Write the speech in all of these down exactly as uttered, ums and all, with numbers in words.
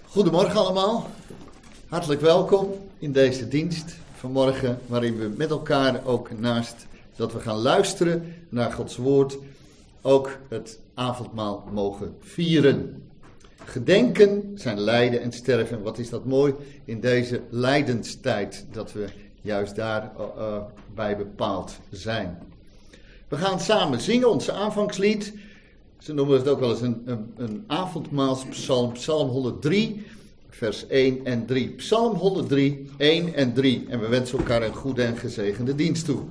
Goedemorgen allemaal, hartelijk welkom in deze dienst vanmorgen, waarin we met elkaar ook naast dat we gaan luisteren naar Gods woord, ook het avondmaal mogen vieren. Gedenken zijn lijden en sterven. Wat is dat mooi in deze lijdenstijd, dat we juist daar uh, bij bepaald zijn. We gaan samen zingen ons aanvangslied. Ze noemen het ook wel eens een, een, een avondmaalspsalm, psalm honderddrie, vers één en drie. Psalm honderddrie, één en drie. En we wensen elkaar een goede en gezegende dienst toe.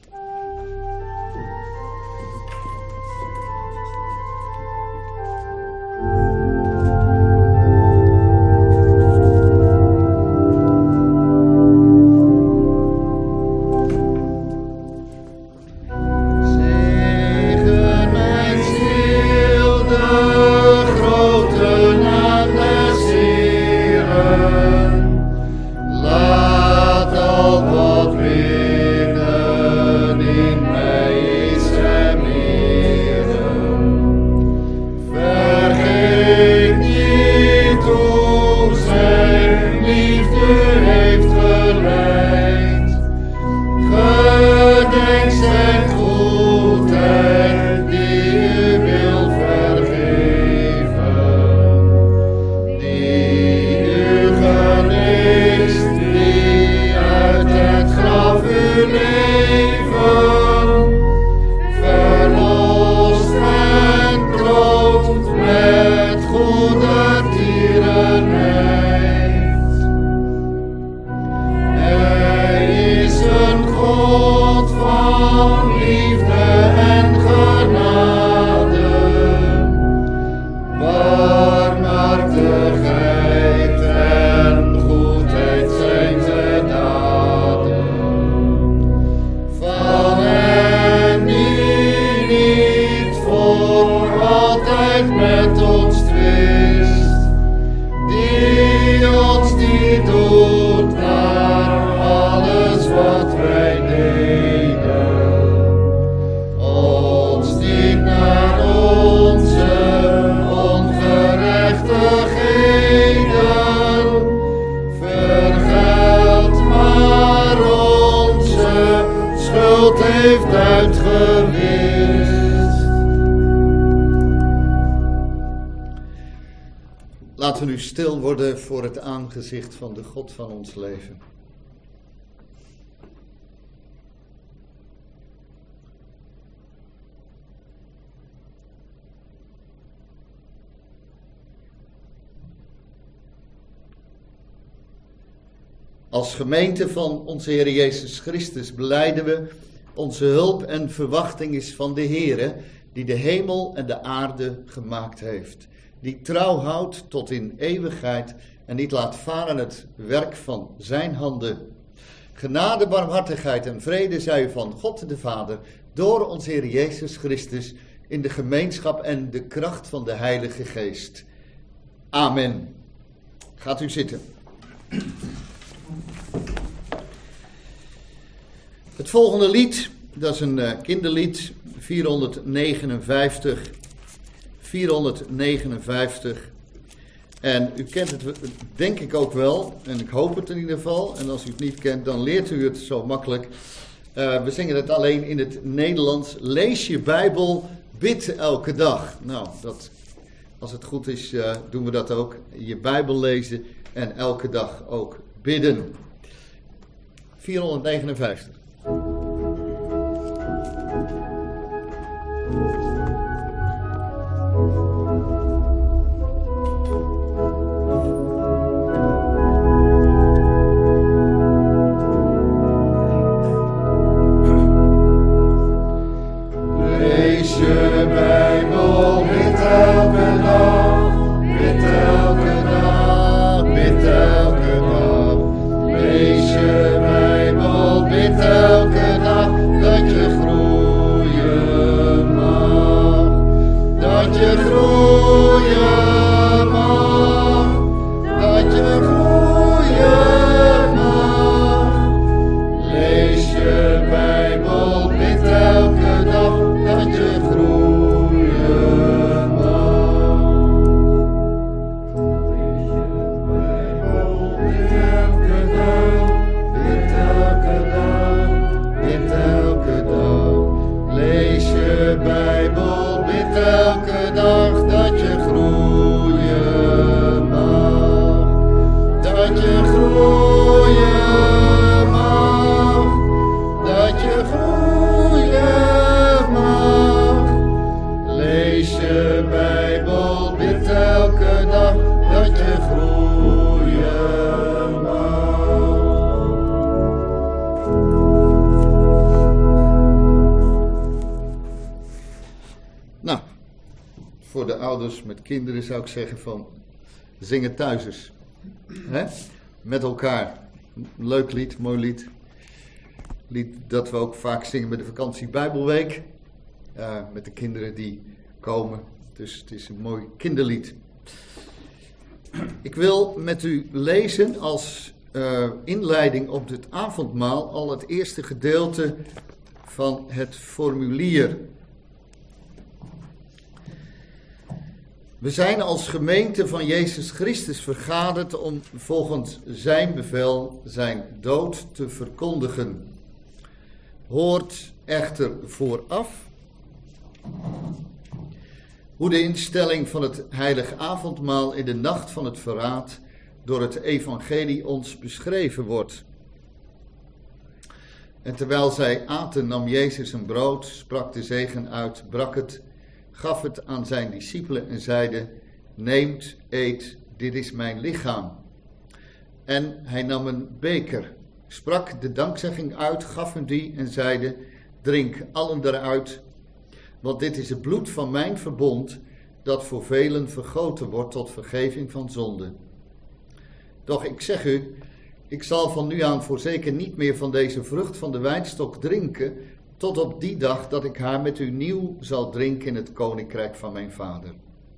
Laten we nu stil worden voor het aangezicht van de God van ons leven. Als gemeente van onze Heer Jezus Christus belijden we: onze hulp en verwachting is van de Heere, die de hemel en de aarde gemaakt heeft. Die trouw houdt tot in eeuwigheid en niet laat varen het werk van zijn handen. Genade, barmhartigheid en vrede zij u van God de Vader, door onze Heer Jezus Christus, in de gemeenschap en de kracht van de Heilige Geest. Amen. Gaat u zitten. Het volgende lied, dat is een uh, kinderlied, vierhonderdnegenenvijftig. vierhonderdnegenenvijftig. En u kent het denk ik ook wel, en ik hoop het in ieder geval. En als u het niet kent, dan leert u het zo makkelijk. Uh, we zingen het alleen in het Nederlands. Lees je Bijbel, bid elke dag. Nou, dat, als het goed is, uh, doen we dat ook. Je Bijbel lezen en elke dag ook bidden. vierhonderdnegenenvijftig. Elke dag dat je groeien mag. ouders met kinderen zou ik zeggen van, zing het thuis eens. Hè? Met elkaar. Leuk lied, mooi lied. Lied dat we ook vaak zingen met de vakantie Bijbelweek. Uh, met de kinderen die komen. Dus het is een mooi kinderlied. Ik wil met u lezen als uh, inleiding op het avondmaal al het eerste gedeelte van het formulier. We zijn als gemeente van Jezus Christus vergaderd om volgens zijn bevel zijn dood te verkondigen. Hoort echter vooraf hoe de instelling van het heilige avondmaal in de nacht van het verraad door het evangelie ons beschreven wordt. En terwijl zij aten, nam Jezus een brood, sprak de zegen uit, brak het, gaf het aan zijn discipelen en zeide: neemt, eet, dit is mijn lichaam. En hij nam een beker, sprak de dankzegging uit, gaf hem die en zeide: drink allen daaruit, want dit is het bloed van mijn verbond, dat voor velen vergoten wordt tot vergeving van zonde. Doch ik zeg u, ik zal van nu aan voorzeker niet meer van deze vrucht van de wijnstok drinken, tot op die dag dat ik haar met u nieuw zal drinken in het koninkrijk van mijn vader.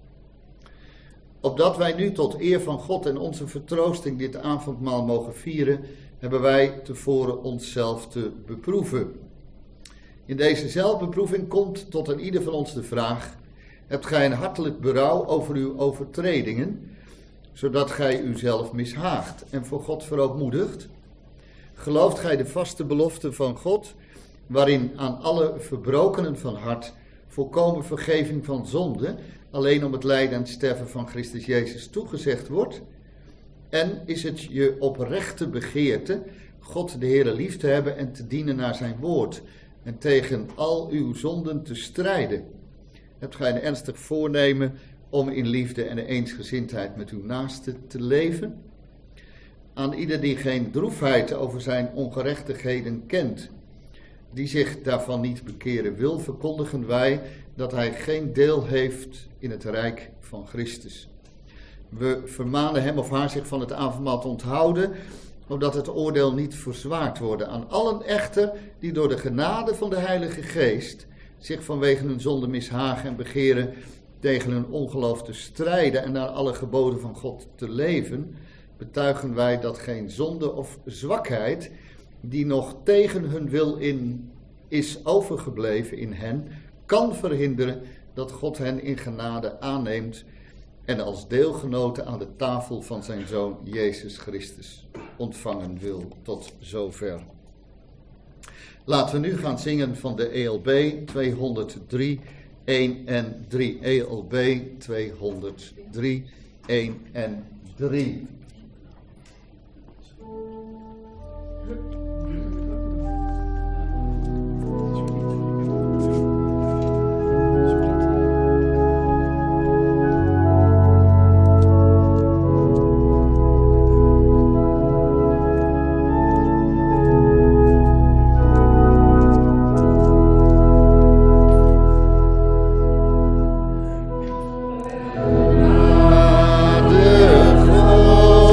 Opdat wij nu tot eer van God en onze vertroosting dit avondmaal mogen vieren, hebben wij tevoren onszelf te beproeven. In deze zelfbeproeving komt tot een ieder van ons de vraag: hebt gij een hartelijk berouw over uw overtredingen, zodat gij uzelf mishaagt en voor God verootmoedigt? Gelooft gij de vaste belofte van God, waarin aan alle verbrokenen van hart volkomen vergeving van zonde, alleen om het lijden en sterven van Christus Jezus toegezegd wordt? En is het je oprechte begeerte God de Heere lief te hebben en te dienen naar zijn woord en tegen al uw zonden te strijden? Hebt gij een ernstig voornemen om in liefde en eensgezindheid met uw naaste te leven? Aan ieder die geen droefheid over zijn ongerechtigheden kent, die zich daarvan niet bekeren wil, verkondigen wij dat hij geen deel heeft in het rijk van Christus. We vermanen hem of haar zich van het avondmaal te onthouden, opdat het oordeel niet verzwaard worden. Aan allen echter die door de genade van de Heilige Geest zich vanwege hun zonde mishagen en begeren tegen hun ongeloof te strijden en naar alle geboden van God te leven, betuigen wij dat geen zonde of zwakheid die nog tegen hun wil in is overgebleven in hen, kan verhinderen dat God hen in genade aanneemt en als deelgenoten aan de tafel van zijn Zoon Jezus Christus ontvangen wil. Tot zover. Laten we nu gaan zingen van de E L B tweehonderddrie, één en drie. E L B tweehonderddrie, één en drie. De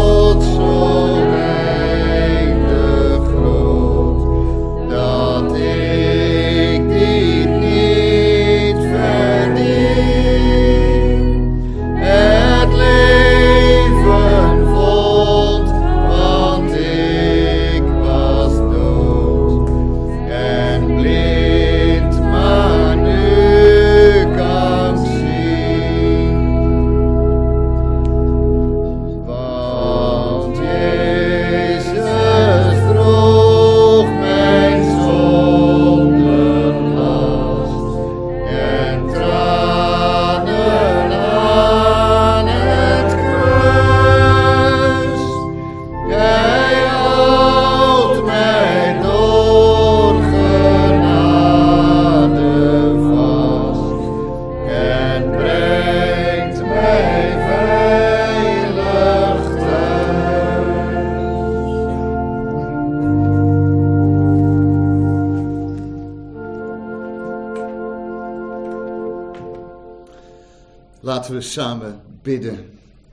Laten we samen bidden.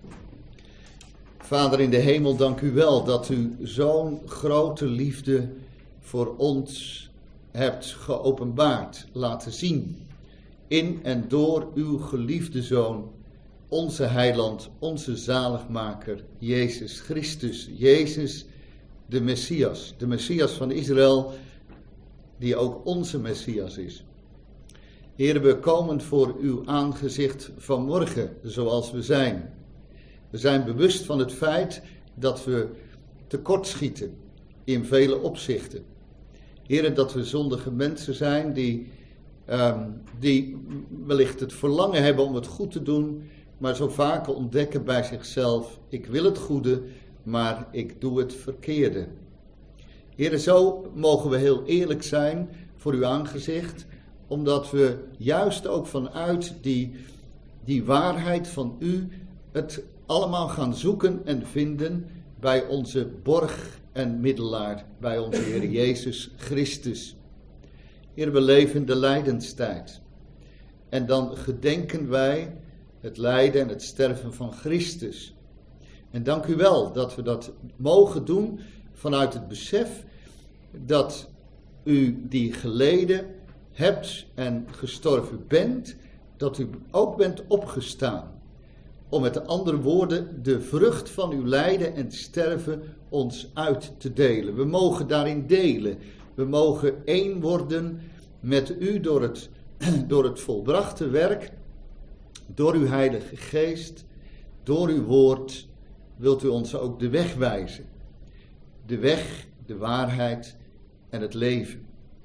Vader in de hemel, dank u wel dat u zo'n grote liefde voor ons hebt geopenbaard, laten zien. In en door uw geliefde Zoon, onze heiland, onze zaligmaker, Jezus Christus. Jezus, de Messias, de Messias van Israël, die ook onze Messias is. Heer, we komen voor uw aangezicht vanmorgen, zoals we zijn. We zijn bewust van het feit dat we tekortschieten in vele opzichten. Heer, dat we zondige mensen zijn die, um, die wellicht het verlangen hebben om het goed te doen, maar zo vaak ontdekken bij zichzelf, ik wil het goede, maar ik doe het verkeerde. Heer, zo mogen we heel eerlijk zijn voor uw aangezicht, omdat we juist ook vanuit die, die waarheid van u het allemaal gaan zoeken en vinden bij onze borg en middelaar, bij onze Heer Jezus Christus. Heer, we leven in de lijdenstijd. En dan gedenken wij het lijden en het sterven van Christus. En dank u wel dat we dat mogen doen vanuit het besef dat u die geleden hebt en gestorven bent, dat u ook bent opgestaan. Om met andere woorden de vrucht van uw lijden en sterven ons uit te delen. We mogen daarin delen. We mogen één worden met u door het, door het volbrachte werk, door uw Heilige Geest, door uw woord, wilt u ons ook de weg wijzen. De weg, de waarheid en het leven.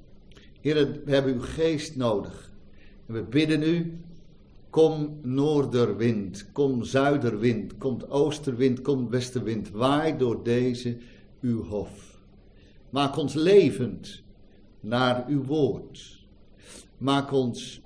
Heer, we hebben uw geest nodig. En we bidden u, kom noorderwind, kom zuiderwind, kom oosterwind, kom westenwind, waai door deze uw hof. Maak ons levend naar uw woord. Maak ons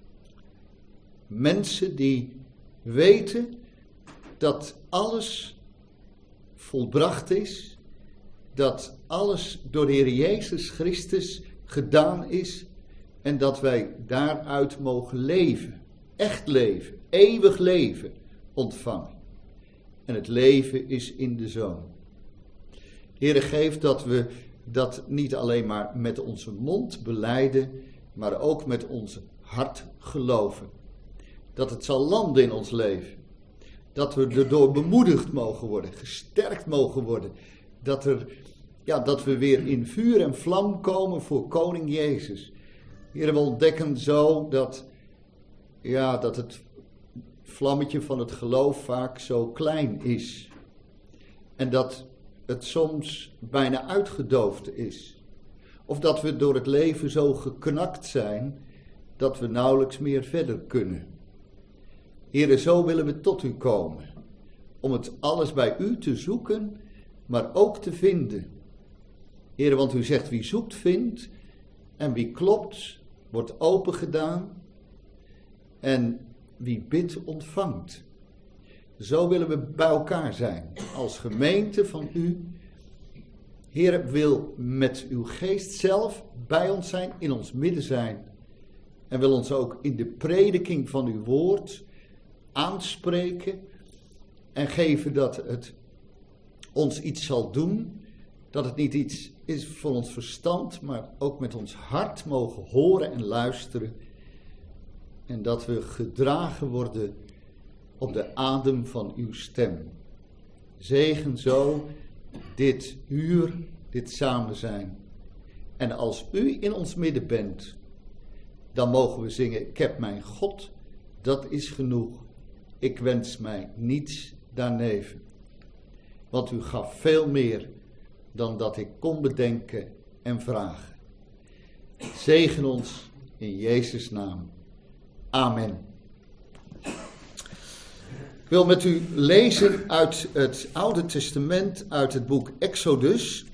mensen die weten dat alles volbracht is, dat alles door de Heer Jezus Christus gedaan is en dat wij daaruit mogen leven. Echt leven, eeuwig leven ontvangen. En het leven is in de Zoon. Heere, geef dat we dat niet alleen maar met onze mond belijden, maar ook met ons hart geloven. Dat het zal landen in ons leven. Dat we erdoor bemoedigd mogen worden, gesterkt mogen worden. Dat, er, ja, dat we weer in vuur en vlam komen voor Koning Jezus. Heere, we ontdekken zo dat... Ja, dat het vlammetje van het geloof vaak zo klein is. En dat het soms bijna uitgedoofd is. Of dat we door het leven zo geknakt zijn, dat we nauwelijks meer verder kunnen. Heere, zo willen we tot u komen. Om het alles bij u te zoeken, maar ook te vinden. Heere, want u zegt wie zoekt vindt en wie klopt wordt opengedaan. En wie bidt ontvangt. Zo willen we bij elkaar zijn. Als gemeente van u. Heer, wil met uw geest zelf bij ons zijn. In ons midden zijn. En wil ons ook in de prediking van uw woord aanspreken. En geven dat het ons iets zal doen. Dat het niet iets is voor ons verstand. Maar ook met ons hart mogen horen en luisteren. En dat we gedragen worden op de adem van uw stem. Zegen zo dit uur, dit samen zijn. En als u in ons midden bent, dan mogen we zingen, ik heb mijn God, dat is genoeg. Ik wens mij niets daarneven. Want u gaf veel meer dan dat ik kon bedenken en vragen. Zegen ons in Jezus' naam. Amen. Ik wil met u lezen uit het Oude Testament, uit het boek Exodus.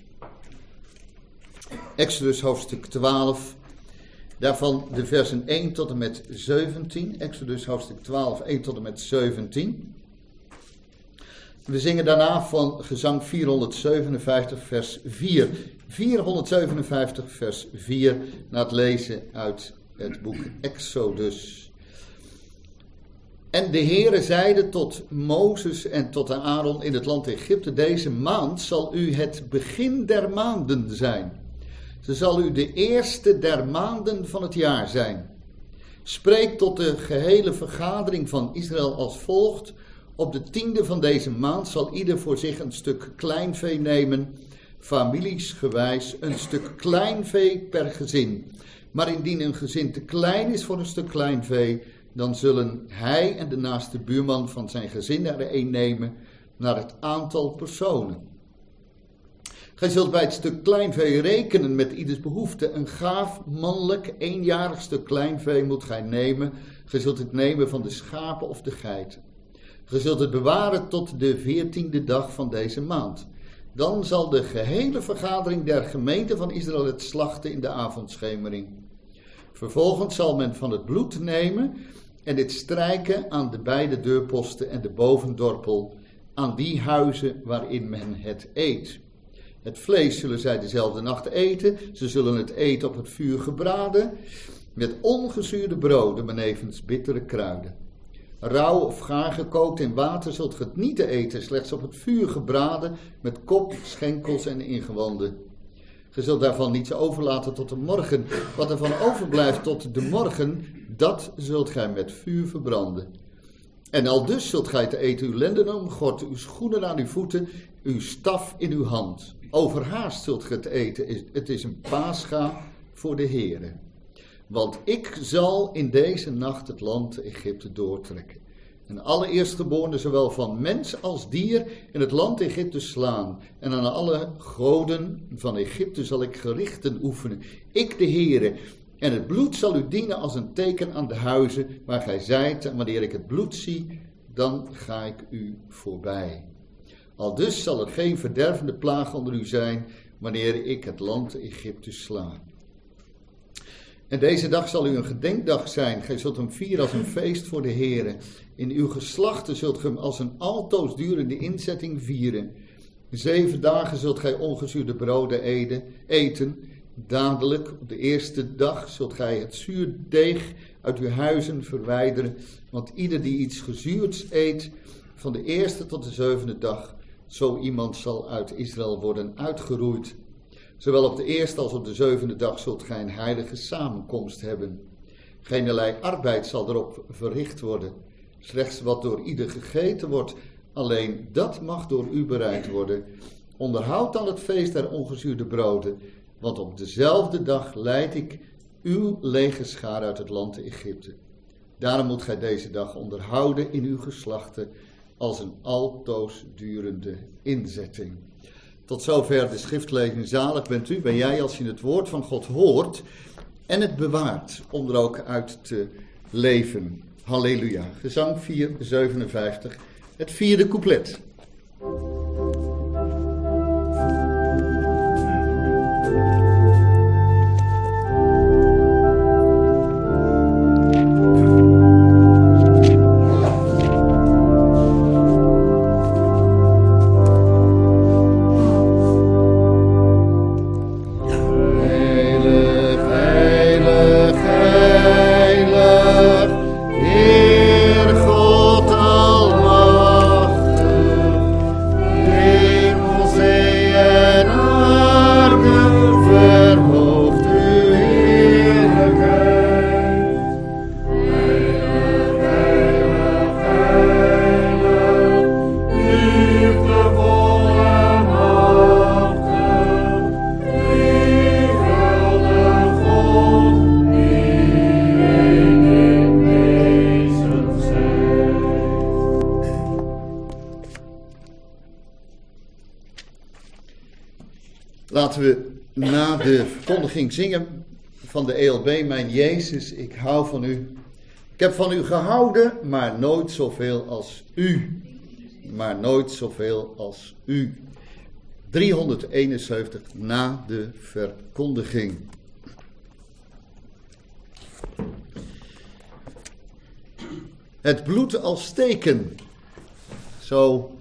Exodus hoofdstuk twaalf, daarvan de versen één tot en met zeventien. Exodus hoofdstuk twaalf, één tot en met zeventien. We zingen daarna van gezang vierhonderdzevenenvijftig, vers vier. vierhonderdzevenenvijftig, vers vier, na het lezen uit het boek Exodus. En de Heere zeide tot Mozes en tot Aaron in het land Egypte: deze maand zal u het begin der maanden zijn. Ze zal u de eerste der maanden van het jaar zijn. Spreek tot de gehele vergadering van Israël als volgt: op de tiende van deze maand zal ieder voor zich een stuk kleinvee nemen, familiesgewijs een stuk kleinvee per gezin. Maar indien een gezin te klein is voor een stuk kleinvee, dan zullen hij en de naaste buurman van zijn gezin er een nemen naar het aantal personen. Gij zult bij het stuk kleinvee rekenen met ieders behoefte. Een gaaf, mannelijk, eenjarig stuk kleinvee moet gij nemen. Gij zult het nemen van de schapen of de geiten. Gij zult het bewaren tot de veertiende dag van deze maand. Dan zal de gehele vergadering der gemeente van Israël het slachten in de avondschemering. Vervolgens zal men van het bloed nemen en dit strijken aan de beide deurposten en de bovendorpel, aan die huizen waarin men het eet. Het vlees zullen zij dezelfde nacht eten. Ze zullen het eten op het vuur gebraden, met ongezuurde broden, benevens bittere kruiden. Rauw of gaar gekookt in water zult ge het niet te eten, slechts op het vuur gebraden, met kop, schenkels en ingewanden. Ge zult daarvan niets overlaten tot de morgen. Wat er van overblijft tot de morgen, dat zult gij met vuur verbranden. En aldus zult gij te eten uw lenden omgord, uw schoenen aan uw voeten, uw staf in uw hand. Overhaast zult ge het eten, het is een paascha voor de Heere. Want ik zal in deze nacht het land Egypte doortrekken. En alle eerstgeborenen, zowel van mens als dier, in het land Egypte slaan. En aan alle goden van Egypte zal ik gerichten oefenen. Ik de Heere. En het bloed zal u dienen als een teken aan de huizen waar gij zijt. En wanneer ik het bloed zie, dan ga ik u voorbij. Aldus zal er geen verdervende plaag onder u zijn, wanneer ik het land Egypte sla. En deze dag zal u een gedenkdag zijn. Gij zult hem vieren als een feest voor de Heere. In uw geslachten zult gij hem als een altoos durende inzetting vieren. Zeven dagen zult gij ongezuurde broden eten. Dadelijk, op de eerste dag, zult gij het zuurdeeg uit uw huizen verwijderen. Want ieder die iets gezuurds eet, van de eerste tot de zevende dag, zo iemand zal uit Israël worden uitgeroeid. Zowel op de eerste als op de zevende dag zult gij een heilige samenkomst hebben. Geenerlei arbeid zal erop verricht worden. Slechts wat door ieder gegeten wordt, alleen dat mag door u bereid worden. Onderhoud dan het feest der ongezuurde broden, want op dezelfde dag leid ik uw legerschaar uit het land Egypte. Daarom moet gij deze dag onderhouden in uw geslachten als een altoos durende inzetting. Tot zover de schriftlezing. Zalig bent u, ben jij als je het woord van God hoort en het bewaart om er ook uit te leven. Halleluja. Gezang vier zevenenvijftig, het vierde couplet. Laten we na de verkondiging zingen van de E L B, mijn Jezus, ik hou van u. Ik heb van u gehouden, maar nooit zoveel als u. Maar nooit zoveel als u. driehonderdeenenzeventig na de verkondiging. Het bloed als teken. Zo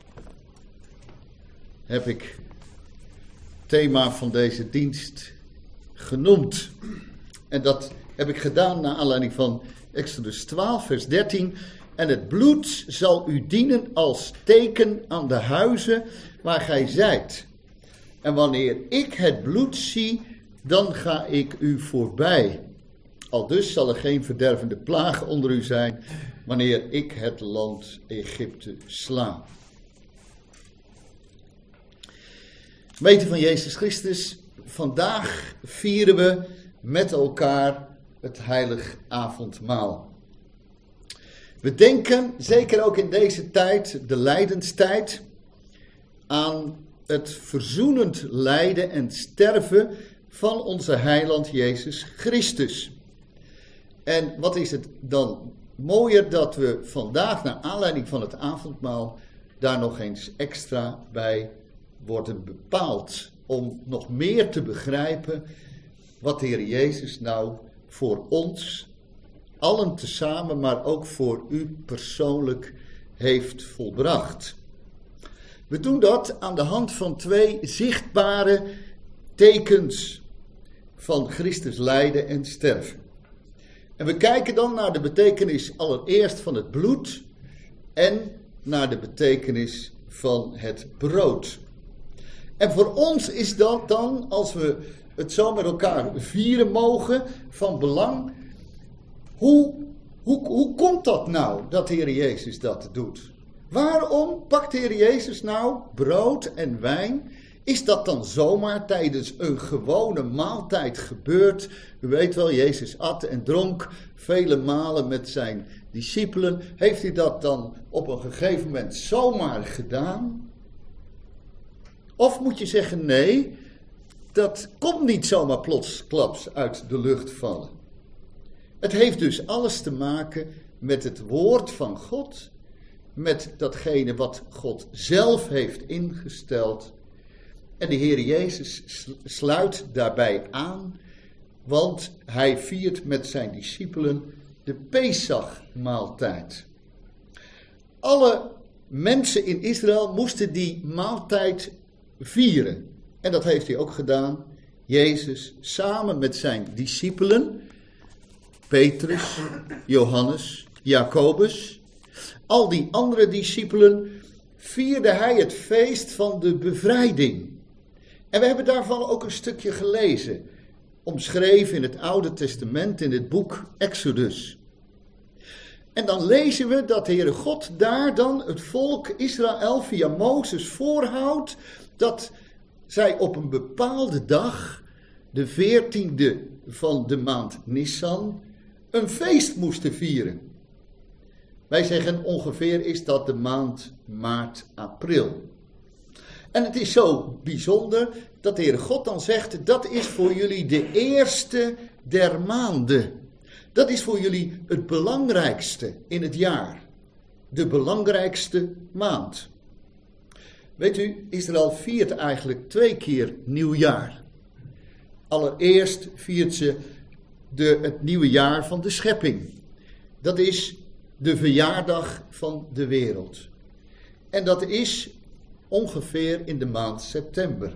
heb ik thema van deze dienst genoemd. En dat heb ik gedaan naar aanleiding van Exodus twaalf, vers dertien. En het bloed zal u dienen als teken aan de huizen waar gij zijt. En wanneer ik het bloed zie, dan ga ik u voorbij. Aldus zal er geen verdervende plaag onder u zijn, wanneer ik het land Egypte sla. Gemeente van Jezus Christus, vandaag vieren we met elkaar het heilig avondmaal. We denken, zeker ook in deze tijd, de lijdenstijd, aan het verzoenend lijden en sterven van onze heiland Jezus Christus. En wat is het dan mooier dat we vandaag, naar aanleiding van het avondmaal, daar nog eens extra bij worden bepaald. Om nog meer te begrijpen wat de Heer Jezus nou voor ons, allen tezamen, maar ook voor u persoonlijk heeft volbracht. We doen dat aan de hand van twee zichtbare tekens van Christus lijden en sterven. En we kijken dan naar de betekenis allereerst van het bloed en naar de betekenis van het brood. En voor ons is dat dan, als we het zo met elkaar vieren mogen, van belang. Hoe, hoe, hoe komt dat nou, dat de Heer Jezus dat doet? Waarom pakt de Heer Jezus nou brood en wijn? Is dat dan zomaar tijdens een gewone maaltijd gebeurd? U weet wel, Jezus at en dronk vele malen met zijn discipelen. Heeft hij dat dan op een gegeven moment zomaar gedaan? Of moet je zeggen, nee, dat komt niet zomaar plotsklaps uit de lucht vallen. Het heeft dus alles te maken met het woord van God, met datgene wat God zelf heeft ingesteld. En de Heer Jezus sluit daarbij aan, want hij viert met zijn discipelen de Pesachmaaltijd. Alle mensen in Israël moesten die maaltijd vieren. En dat heeft hij ook gedaan. Jezus samen met zijn discipelen, Petrus, Johannes, Jacobus, al die andere discipelen, vierde hij het feest van de bevrijding. En we hebben daarvan ook een stukje gelezen, omschreven in het Oude Testament, in het boek Exodus. En dan lezen we dat de Heere God daar dan het volk Israël via Mozes voorhoudt, dat zij op een bepaalde dag, de veertiende van de maand Nissan, een feest moesten vieren. Wij zeggen ongeveer is dat de maand maart, april. En het is zo bijzonder dat de Heere God dan zegt, dat is voor jullie de eerste der maanden. Dat is voor jullie het belangrijkste in het jaar. De belangrijkste maand. Weet u, Israël viert eigenlijk twee keer nieuwjaar. Allereerst viert ze de, het nieuwe jaar van de schepping. Dat is de verjaardag van de wereld. En dat is ongeveer in de maand september.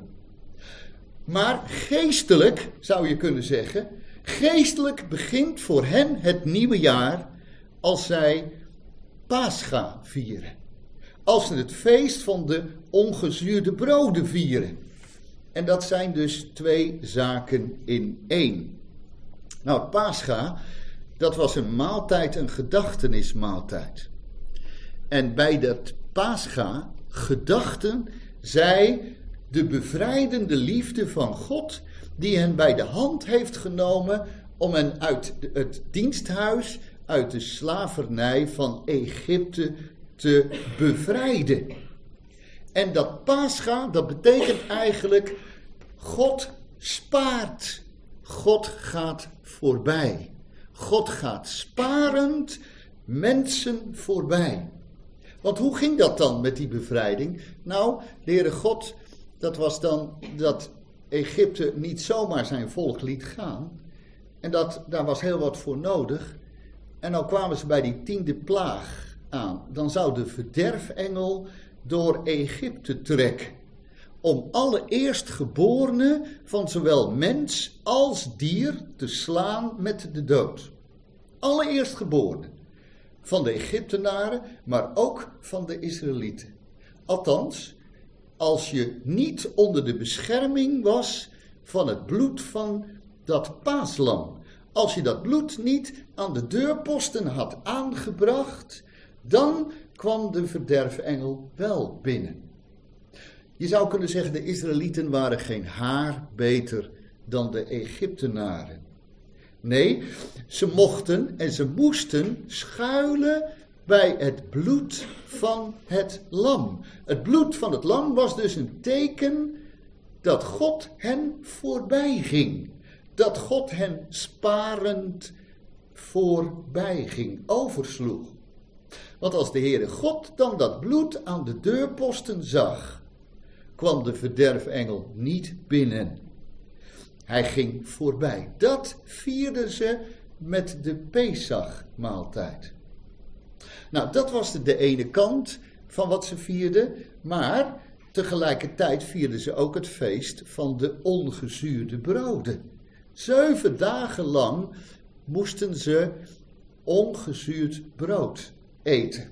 Maar geestelijk, zou je kunnen zeggen, geestelijk begint voor hen het nieuwe jaar als zij Pascha vieren. Als ze het feest van de ongezuurde broden vieren. En dat zijn dus twee zaken in één. Nou, Pascha, dat was een maaltijd, een gedachtenismaaltijd. En bij dat Pascha gedachten zij de bevrijdende liefde van God, die hen bij de hand heeft genomen om hen uit het diensthuis, uit de slavernij van Egypte te bevrijden. En dat Pascha, dat betekent eigenlijk, God spaart, God gaat voorbij. God gaat sparend mensen voorbij. Want hoe ging dat dan met die bevrijding? Nou, de Heere God, dat was dan dat Egypte niet zomaar zijn volk liet gaan. En dat, daar was heel wat voor nodig. En nou kwamen ze bij die tiende plaag aan. Dan zou de verderfengel door Egypte trekken. Om alle eerstgeborenen van zowel mens als dier te slaan met de dood. Alle eerstgeborenen. van de Egyptenaren, maar ook van de Israëlieten. Althans, als je niet onder de bescherming was van het bloed van dat paaslam. Als je dat bloed niet aan de deurposten had aangebracht, dan kwam de verderfengel wel binnen. Je zou kunnen zeggen, de Israëlieten waren geen haar beter dan de Egyptenaren. Nee, ze mochten en ze moesten schuilen bij het bloed van het lam. Het bloed van het lam was dus een teken dat God hen voorbij ging. Dat God hen sparend voorbij ging, oversloeg. Want als de Heere God dan dat bloed aan de deurposten zag, kwam de verderfengel niet binnen. Hij ging voorbij. Dat vierden ze met de Pesachmaaltijd. Nou, dat was de, de ene kant van wat ze vierden, maar tegelijkertijd vierden ze ook het feest van de ongezuurde broden. Zeven dagen lang moesten ze ongezuurd brood eten.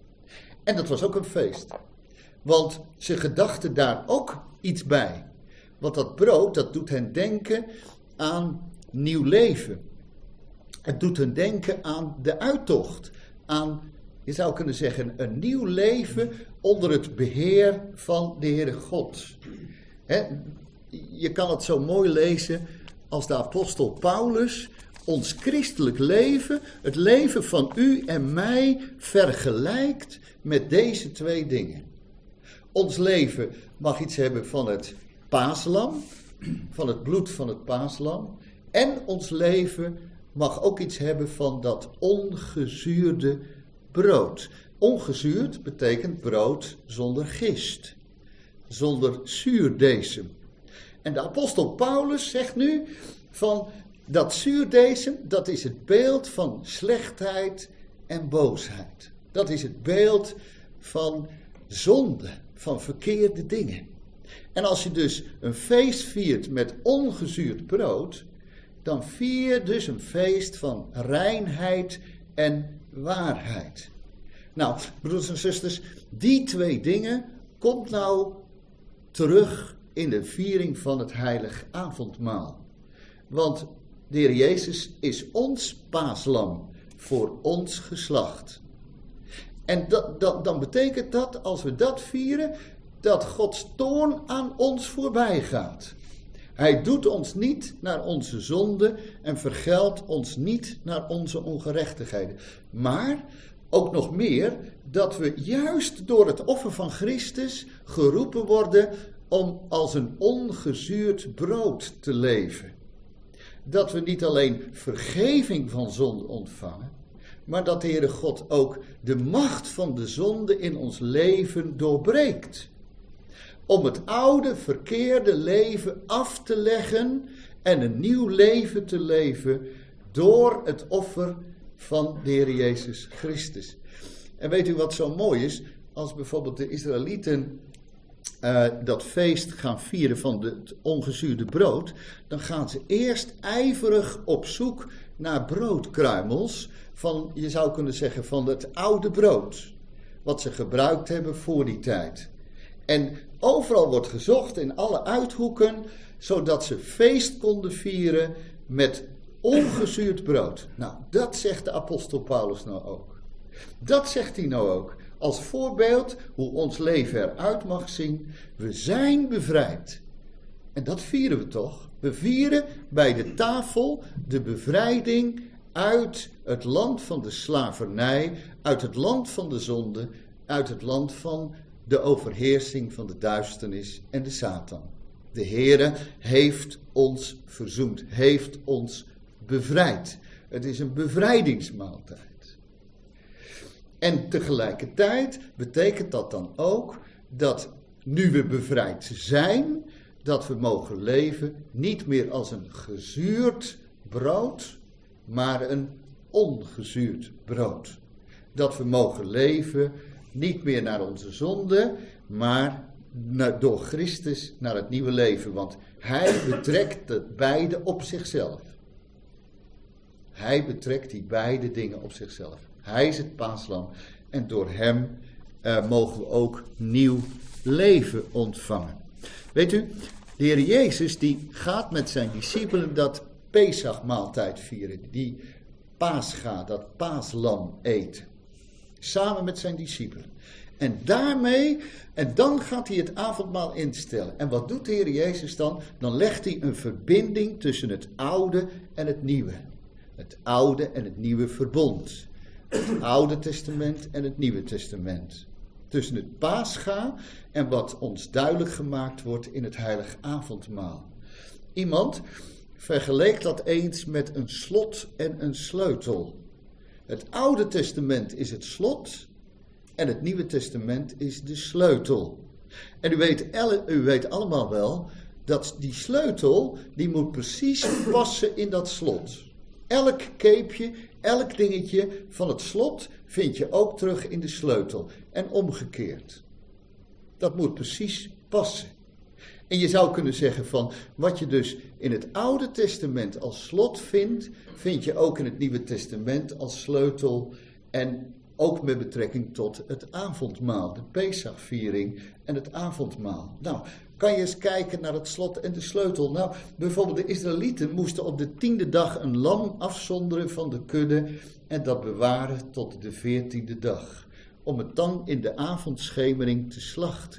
En dat was ook een feest. Want ze gedachten daar ook iets bij. Want dat brood, dat doet hen denken aan nieuw leven. Het doet hen denken aan de uittocht. Aan, je zou kunnen zeggen, een nieuw leven onder het beheer van de Heere God. He, je kan het zo mooi lezen als de apostel Paulus ons christelijk leven, het leven van u en mij, vergelijkt met deze twee dingen. Ons leven mag iets hebben van het paaslam, van het bloed van het paaslam. En ons leven mag ook iets hebben van dat ongezuurde brood. Ongezuurd betekent brood zonder gist, zonder zuurdesem. En de apostel Paulus zegt nu van dat zuurdesem, dat is het beeld van slechtheid en boosheid. Dat is het beeld van zonde, van verkeerde dingen. En als je dus een feest viert met ongezuurd brood, dan vier je dus een feest van reinheid en waarheid. Nou, broeders en zusters, die twee dingen komt nou terug in de viering van het heilig avondmaal. Want de Heer Jezus is ons paaslam voor ons geslacht. En dat, dat, dan betekent dat, als we dat vieren, dat Gods toorn aan ons voorbij gaat. Hij doet ons niet naar onze zonde en vergeldt ons niet naar onze ongerechtigheden. Maar, ook nog meer, dat we juist door het offer van Christus geroepen worden om als een ongezuurd brood te leven. Dat we niet alleen vergeving van zonde ontvangen, maar dat de Heere God ook de macht van de zonde in ons leven doorbreekt. Om het oude, verkeerde leven af te leggen en een nieuw leven te leven door het offer van de Heer Jezus Christus. En weet u wat zo mooi is? Als bijvoorbeeld de Israëlieten uh, dat feest gaan vieren van de, het ongezuurde brood, dan gaan ze eerst ijverig op zoek naar broodkruimels van, je zou kunnen zeggen, van het oude brood, wat ze gebruikt hebben voor die tijd. En overal wordt gezocht in alle uithoeken, zodat ze feest konden vieren met ongezuurd brood. Nou, dat zegt de apostel Paulus nou ook. Dat zegt hij nou ook. Als voorbeeld hoe ons leven eruit mag zien. We zijn bevrijd. En dat vieren we toch? We vieren bij de tafel de bevrijding uit het land van de slavernij, uit het land van de zonde, uit het land van de overheersing van de duisternis en de Satan. De Heere heeft ons verzoend, heeft ons bevrijd. Het is een bevrijdingsmaaltijd. En tegelijkertijd betekent dat dan ook dat nu we bevrijd zijn, dat we mogen leven niet meer als een gezuurd brood, maar een ongezuurd brood. Dat we mogen leven niet meer naar onze zonde, maar naar, door Christus naar het nieuwe leven. Want hij betrekt het beide op zichzelf. Hij betrekt die beide dingen op zichzelf. Hij is het paaslam. En door hem uh, mogen we ook nieuw leven ontvangen. Weet u, de Heer Jezus die gaat met zijn discipelen dat Pesachmaaltijd vieren. Die Pascha, dat paaslam eten. Samen met zijn discipelen. En daarmee, en dan gaat hij het avondmaal instellen. En wat doet de Heer Jezus dan? Dan legt hij een verbinding tussen het oude en het nieuwe. Het oude en het nieuwe verbond. Het Oude Testament en het Nieuwe Testament. Tussen het Pascha en wat ons duidelijk gemaakt wordt in het heilige avondmaal. Iemand vergeleek dat eens met een slot en een sleutel. Het Oude Testament is het slot en het Nieuwe Testament is de sleutel. En u weet, u weet allemaal wel dat die sleutel, die moet precies passen in dat slot. Elk keepje, elk dingetje van het slot vind je ook terug in de sleutel. En omgekeerd. Dat moet precies passen. En je zou kunnen zeggen van, wat je dus in het Oude Testament als slot vindt, vind je ook in het Nieuwe Testament als sleutel. En ook met betrekking tot het avondmaal, de Pesachviering en het avondmaal. Nou, kan je eens kijken naar het slot en de sleutel. Nou, bijvoorbeeld de Israëlieten moesten op de tiende dag een lam afzonderen van de kudde en dat bewaren tot de veertiende dag. Om het dan in de avondschemering te slachten.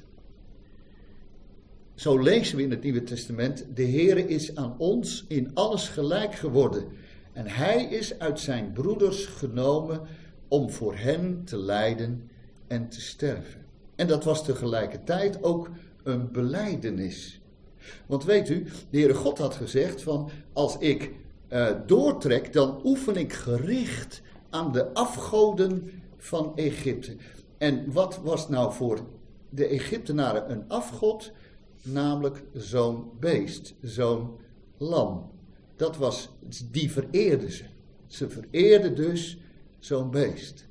Zo lezen we in het Nieuwe Testament, de Heere is aan ons in alles gelijk geworden. En hij is uit zijn broeders genomen om voor hen te lijden en te sterven. En dat was tegelijkertijd ook een belijdenis. Want weet u, de Heere God had gezegd van, als ik uh, doortrek, dan oefen ik gericht aan de afgoden van Egypte. En wat was nou voor de Egyptenaren een afgod? Namelijk zo'n beest, zo'n lam. Dat was, die vereerden ze. Ze vereerden dus zo'n beest.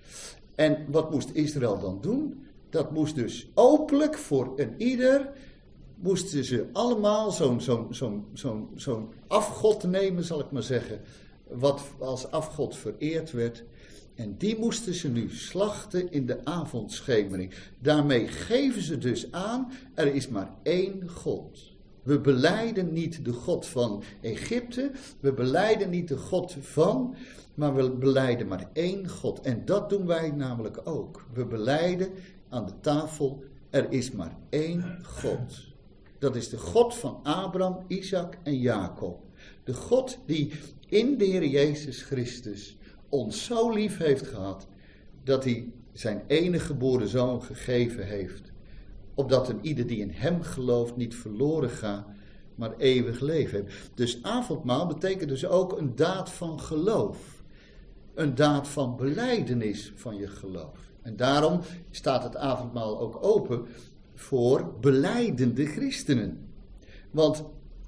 En wat moest Israël dan doen? Dat moest dus openlijk voor een ieder, moesten ze allemaal zo'n, zo'n, zo'n, zo'n, zo'n afgod nemen, zal ik maar zeggen, wat als afgod vereerd werd. En die moesten ze nu slachten in de avondschemering. Daarmee geven ze dus aan, er is maar één God. We belijden niet de God van Egypte, we belijden niet de God van, maar we belijden maar één God. En dat doen wij namelijk ook. We belijden aan de tafel, er is maar één God. Dat is de God van Abraham, Isaac en Jacob. De God die in de Heer Jezus Christus ons zo lief heeft gehad, dat hij zijn enige geboren zoon gegeven heeft, opdat een ieder die in hem gelooft niet verloren gaat, maar eeuwig leven heeft. Dus avondmaal betekent dus ook een daad van geloof. Een daad van belijdenis van je geloof. En daarom staat het avondmaal ook open voor belijdende christenen. Want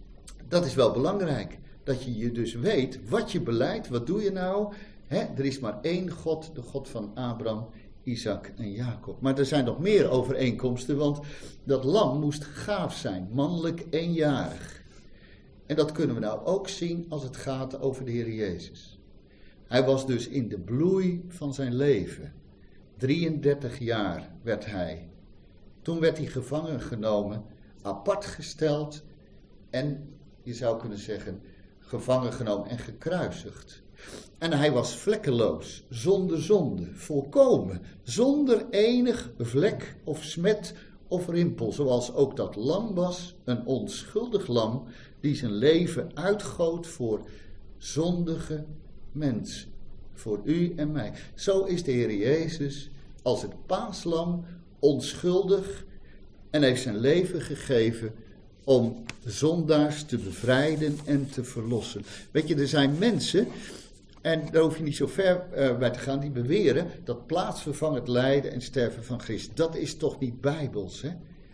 dat is wel belangrijk, dat je je dus weet wat je belijdt, wat doe je nou? He, er is maar één God, de God van Abraham, Isaac en Jacob. Maar er zijn nog meer overeenkomsten, want dat lam moest gaaf zijn, mannelijk eenjarig. En dat kunnen we nou ook zien als het gaat over de Heer Jezus. Hij was dus in de bloei van zijn leven. drieëndertig jaar werd hij. Toen werd hij gevangen genomen, apart gesteld en, je zou kunnen zeggen, gevangen genomen en gekruisigd. En hij was vlekkeloos, zonder zonde, volkomen, zonder enig vlek of smet of rimpel, zoals ook dat lam was, een onschuldig lam, die zijn leven uitgoot voor zondige mensen, voor u en mij. Zo is de Heer Jezus als het paaslam onschuldig en heeft zijn leven gegeven om zondaars te bevrijden en te verlossen. Weet je, er zijn mensen, en daar hoef je niet zo ver uh, bij te gaan, die beweren dat plaatsvervangend lijden en sterven van Christus, dat is toch niet bijbels, hè?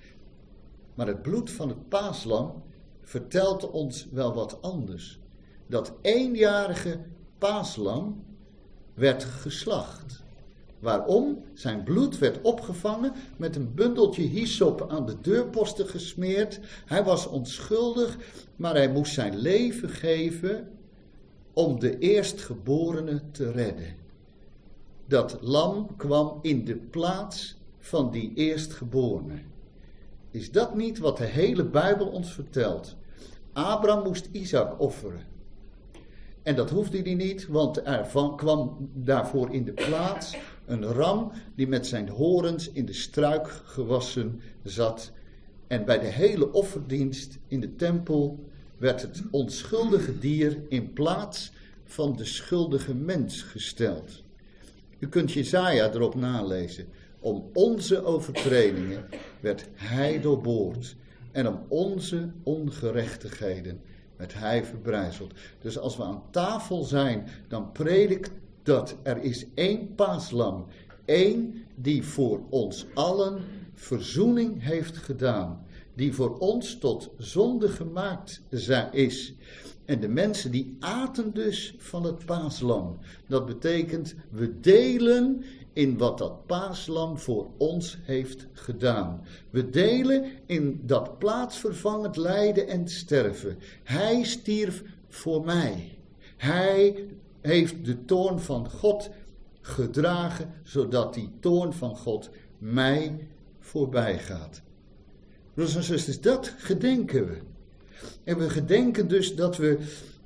Maar het bloed van het paaslam vertelt ons wel wat anders. Dat eenjarige paaslam werd geslacht. Waarom? Zijn bloed werd opgevangen, met een bundeltje hyssop aan de deurposten gesmeerd. Hij was onschuldig, maar hij moest zijn leven geven om de eerstgeborene te redden. dat lam kwam in de plaats van die eerstgeborene. Is dat niet wat de hele Bijbel ons vertelt? Abraham moest Isaac offeren. En dat hoefde hij niet, want er van, kwam daarvoor in de plaats een ram die met zijn horens in de struikgewassen zat. En bij de hele offerdienst in de tempel werd het onschuldige dier in plaats van de schuldige mens gesteld. U kunt Jesaja erop nalezen. Om onze overtredingen werd hij doorboord. En om onze ongerechtigheden werd hij verbrijzeld. Dus als we aan tafel zijn, dan predikt dat er is één paaslam. Één die voor ons allen verzoening heeft gedaan. Die voor ons tot zonde gemaakt is. En de mensen die aten dus van het paaslam. Dat betekent, we delen in wat dat paaslam voor ons heeft gedaan. We delen in dat plaatsvervangend lijden en sterven. Hij stierf voor mij. Hij heeft de toorn van God gedragen, zodat die toorn van God mij voorbij gaat. Broeders en zusters, dat gedenken we. En we gedenken dus dat we,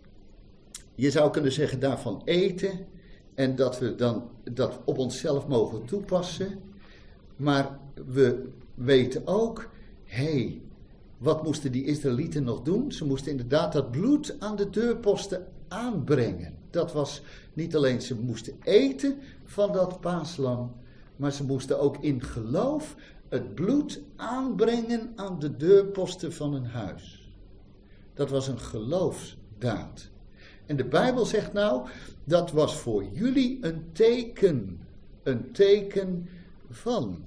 je zou kunnen zeggen, daarvan eten. En dat we dan dat op onszelf mogen toepassen. Maar we weten ook, hé, hey, wat moesten die Israëlieten nog doen? Ze moesten inderdaad dat bloed aan de deurposten aanbrengen. Dat was niet alleen, ze moesten eten van dat paaslam, maar ze moesten ook in geloof het bloed aanbrengen aan de deurposten van een huis. Dat was een geloofsdaad. En de Bijbel zegt nou, dat was voor jullie een teken. Een teken van.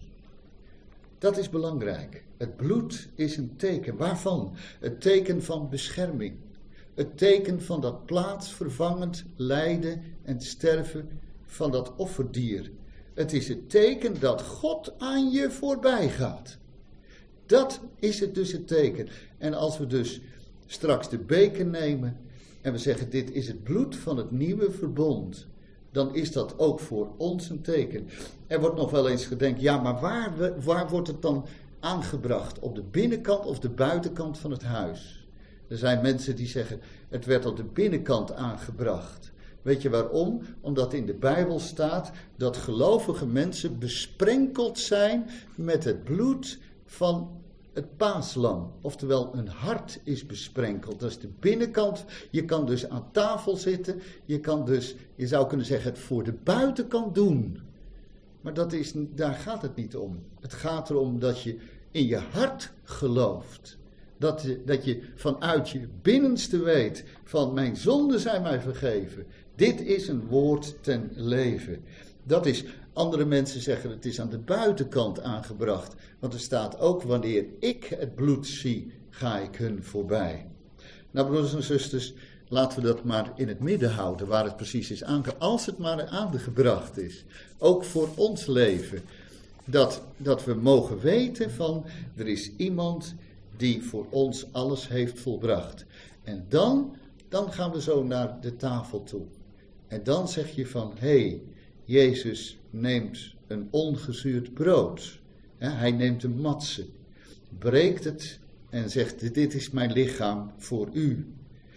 Dat is belangrijk. Het bloed is een teken. Waarvan? Het teken van bescherming. Het teken van dat plaatsvervangend lijden en sterven van dat offerdier. Het is het teken dat God aan je voorbij gaat. Dat is het dus het teken. En als we dus straks de beker nemen en we zeggen dit is het bloed van het nieuwe verbond, dan is dat ook voor ons een teken. Er wordt nog wel eens gedenkt, ja maar waar, waar wordt het dan aangebracht? Op de binnenkant of de buitenkant van het huis? Er zijn mensen die zeggen het werd op de binnenkant aangebracht. Weet je waarom? Omdat in de Bijbel staat dat gelovige mensen besprenkeld zijn met het bloed van het paaslam. Oftewel een hart is besprenkeld. Dat is de binnenkant. Je kan dus aan tafel zitten. Je kan dus, je zou kunnen zeggen, het voor de buitenkant doen. Maar dat is, daar gaat het niet om. Het gaat erom dat je in je hart gelooft. Dat je, dat je vanuit je binnenste weet van mijn zonden zijn mij vergeven. Dit is een woord ten leven. Dat is, andere mensen zeggen het is aan de buitenkant aangebracht. Want er staat ook wanneer ik het bloed zie, ga ik hun voorbij. Nou broeders en zusters, laten we dat maar in het midden houden waar het precies is aangebracht. Als het maar aangebracht is. Ook voor ons leven. Dat, dat we mogen weten van er is iemand die voor ons alles heeft volbracht. En dan, dan gaan we zo naar de tafel toe. En dan zeg je van, hé, hey, Jezus neemt een ongezuurd brood. Ja, hij neemt een matse, breekt het en zegt, dit is mijn lichaam voor u.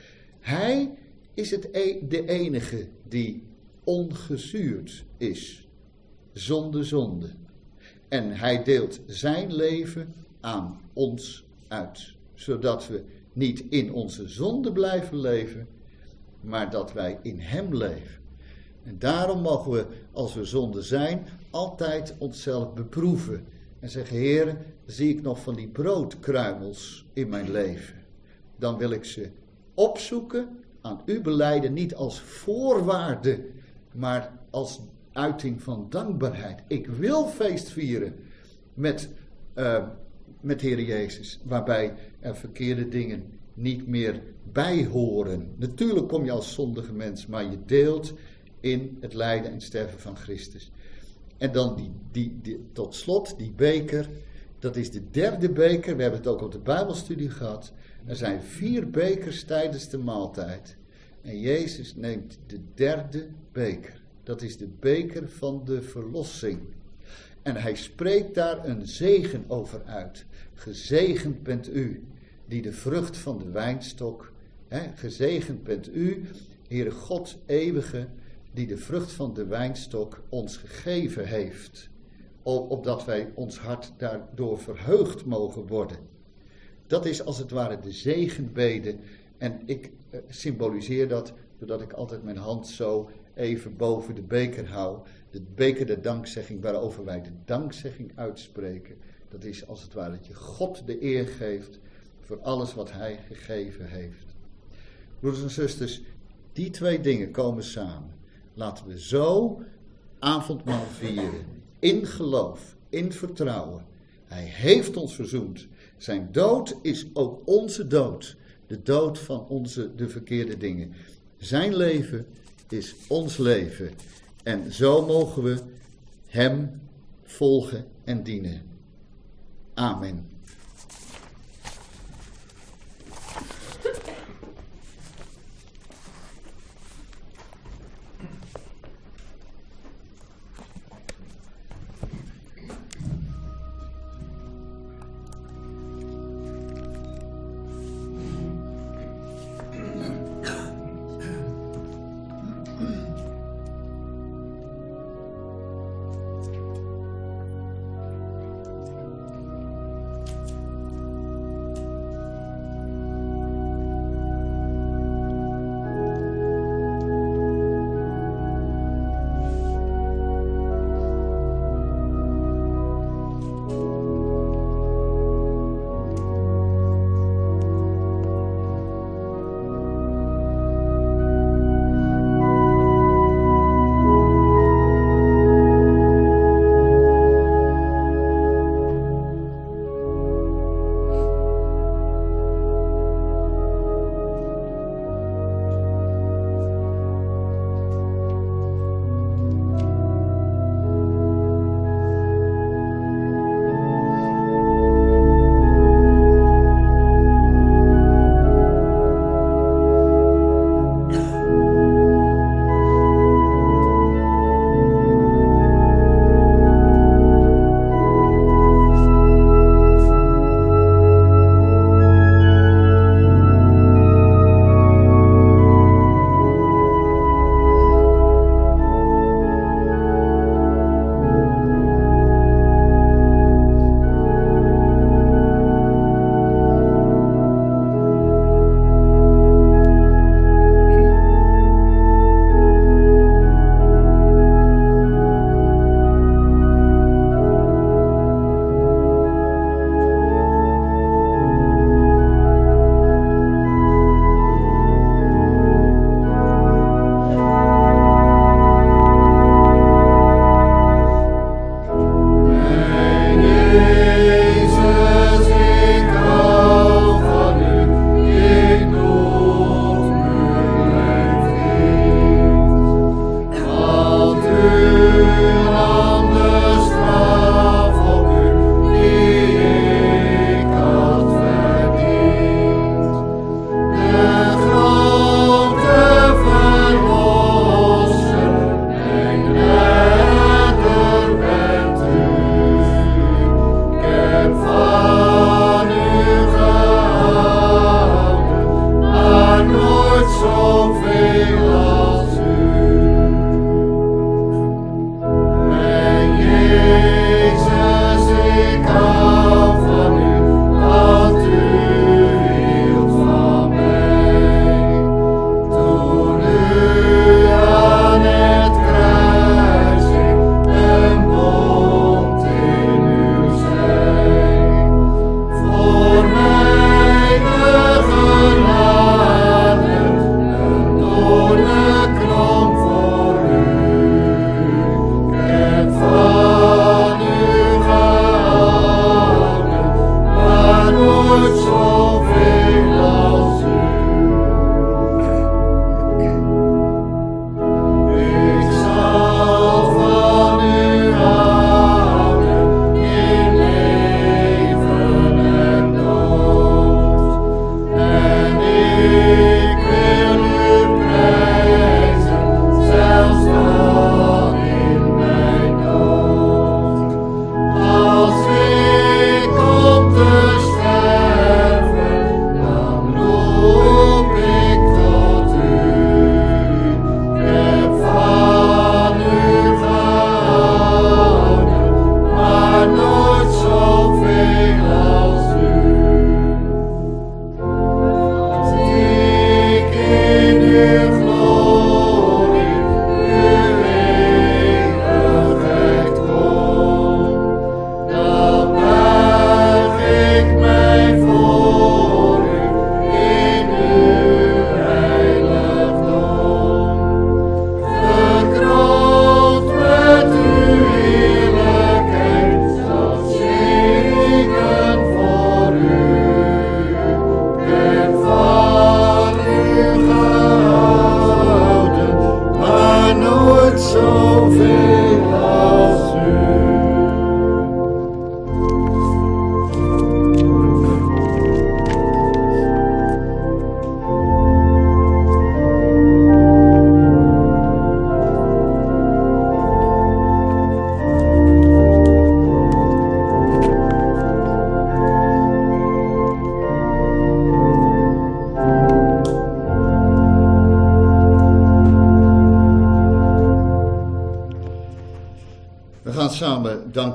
Hij is het e- de enige die ongezuurd is, zonder zonde. En hij deelt zijn leven aan ons uit, zodat we niet in onze zonde blijven leven, maar dat wij in hem leven. En daarom mogen we, als we zonde zijn, altijd onszelf beproeven. En zeggen, Heer, zie ik nog van die broodkruimels in mijn leven. Dan wil ik ze opzoeken, aan u belijden, niet als voorwaarde, maar als uiting van dankbaarheid. Ik wil feest vieren met, uh, met Heer Jezus, waarbij er verkeerde dingen niet meer bij horen. Natuurlijk kom je als zondige mens, maar je deelt in het lijden en sterven van Christus. En dan die, die, die, tot slot die beker, dat is de derde beker. We hebben het ook op de Bijbelstudie gehad. Er zijn vier bekers tijdens de maaltijd. En Jezus neemt de derde beker. Dat is de beker van de verlossing. En hij spreekt daar een zegen over uit. Gezegend bent u, die de vrucht van de wijnstok, hè, gezegend bent u, Heere God eeuwige, die de vrucht van de wijnstok ons gegeven heeft, opdat wij ons hart daardoor verheugd mogen worden. Dat is als het ware de zegenbede. En ik eh, symboliseer dat doordat ik altijd mijn hand zo even boven de beker hou. De beker der dankzegging, waarover wij de dankzegging uitspreken. Dat is als het ware dat je God de eer geeft voor alles wat hij gegeven heeft. Broeders en zusters, die twee dingen komen samen. Laten we zo avondmaal vieren. In geloof, in vertrouwen. Hij heeft ons verzoend. Zijn dood is ook onze dood. De dood van onze, de verkeerde dingen. Zijn leven is ons leven. En zo mogen we hem volgen en dienen. Amen.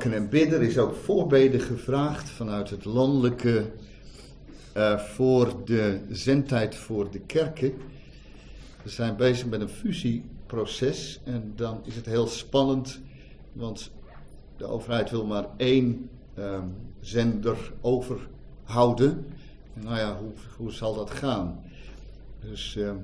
danken en bidden. Er is ook voorbeden gevraagd vanuit het landelijke uh, voor de zendtijd voor de kerken. We zijn bezig met een fusieproces en dan is het heel spannend, want de overheid wil maar één um, zender overhouden. En nou ja, hoe, hoe zal dat gaan? Dus uh,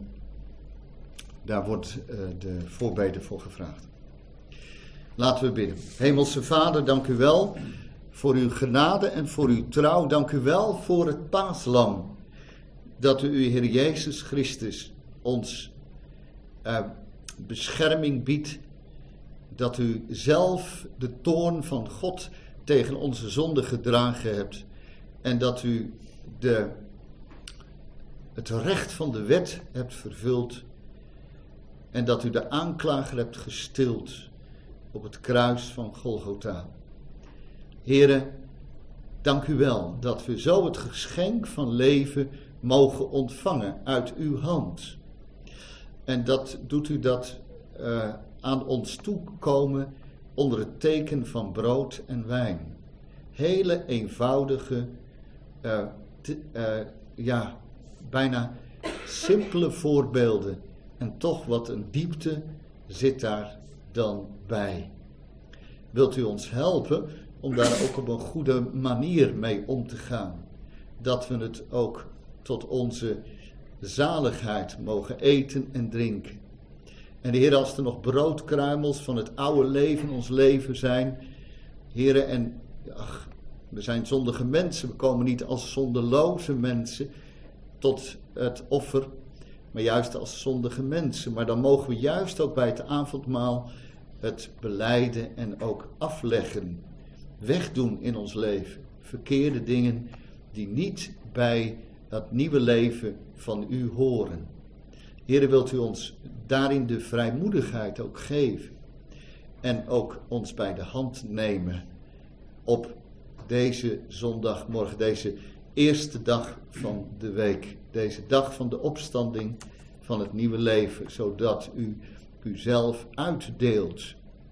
daar wordt uh, de voorbeden voor gevraagd. Laten we bidden. Hemelse Vader, dank u wel voor uw genade en voor uw trouw. Dank u wel voor het paaslam dat u, uw Heer Jezus Christus, ons uh, bescherming biedt. Dat u zelf de toorn van God tegen onze zonde gedragen hebt. En dat u de, het recht van de wet hebt vervuld. En dat u de aanklager hebt gestild op het kruis van Golgotha. Here, dank u wel dat we zo het geschenk van leven mogen ontvangen uit uw hand. En dat doet u dat uh, aan ons toekomen onder het teken van brood en wijn. Hele eenvoudige, uh, te, uh, ja, bijna simpele voorbeelden. En toch wat een diepte zit daar dan bij. Wilt u ons helpen om daar ook op een goede manier mee om te gaan? Dat we het ook tot onze zaligheid mogen eten en drinken. En de Heer, als er nog broodkruimels van het oude leven, ons leven zijn. Heere, en ach, we zijn zondige mensen, we komen niet als zondeloze mensen tot het offer, maar juist als zondige mensen. Maar dan mogen we juist ook bij het avondmaal het belijden en ook afleggen. Wegdoen in ons leven. Verkeerde dingen die niet bij dat nieuwe leven van u horen. Heere, wilt u ons daarin de vrijmoedigheid ook geven. En ook ons bij de hand nemen op deze zondagmorgen, deze eerste dag van de week. Deze dag van de opstanding van het nieuwe leven, zodat u uzelf uitdeelt.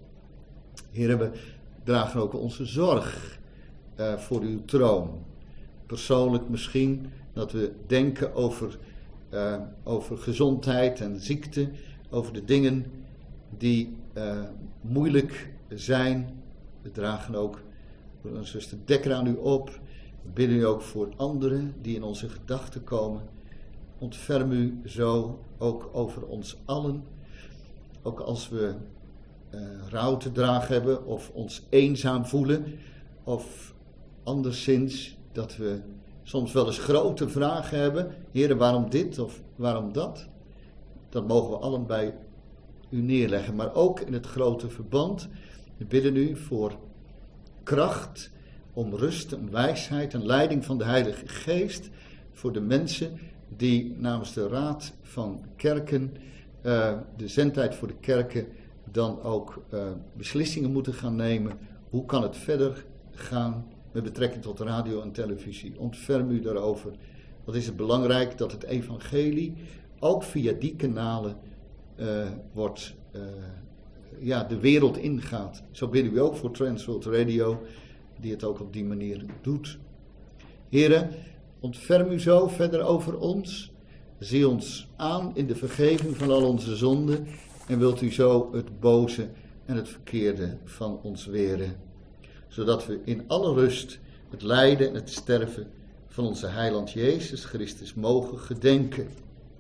Heere, we dragen ook onze zorg uh, voor uw troon. Persoonlijk misschien dat we denken over, uh, over gezondheid en ziekte, over de dingen die uh, moeilijk zijn. We dragen ook voor onze zuster Dekker aan u op. We bidden u ook voor anderen die in onze gedachten komen. Ontferm u zo ook over ons allen. Ook als we uh, rouw te dragen hebben of ons eenzaam voelen. Of anderszins dat we soms wel eens grote vragen hebben. Heere, waarom dit of waarom dat? Dat mogen we allen bij u neerleggen. Maar ook in het grote verband. We bidden u voor kracht, om rust en wijsheid en leiding van de Heilige Geest. Voor de mensen die namens de Raad van Kerken, uh, de zendtijd voor de kerken, dan ook uh, beslissingen moeten gaan nemen. Hoe kan het verder gaan met betrekking tot radio en televisie? Ontferm u daarover. Wat is het belangrijk dat het evangelie ook via die kanalen uh, wordt, uh, ja, de wereld ingaat. Zo bidden we ook voor Transworld Radio, die het ook op die manier doet. Here, ontferm u zo verder over ons. Zie ons aan in de vergeving van al onze zonden. En wilt u zo het boze en het verkeerde van ons weren. Zodat we in alle rust het lijden en het sterven van onze heiland Jezus Christus mogen gedenken.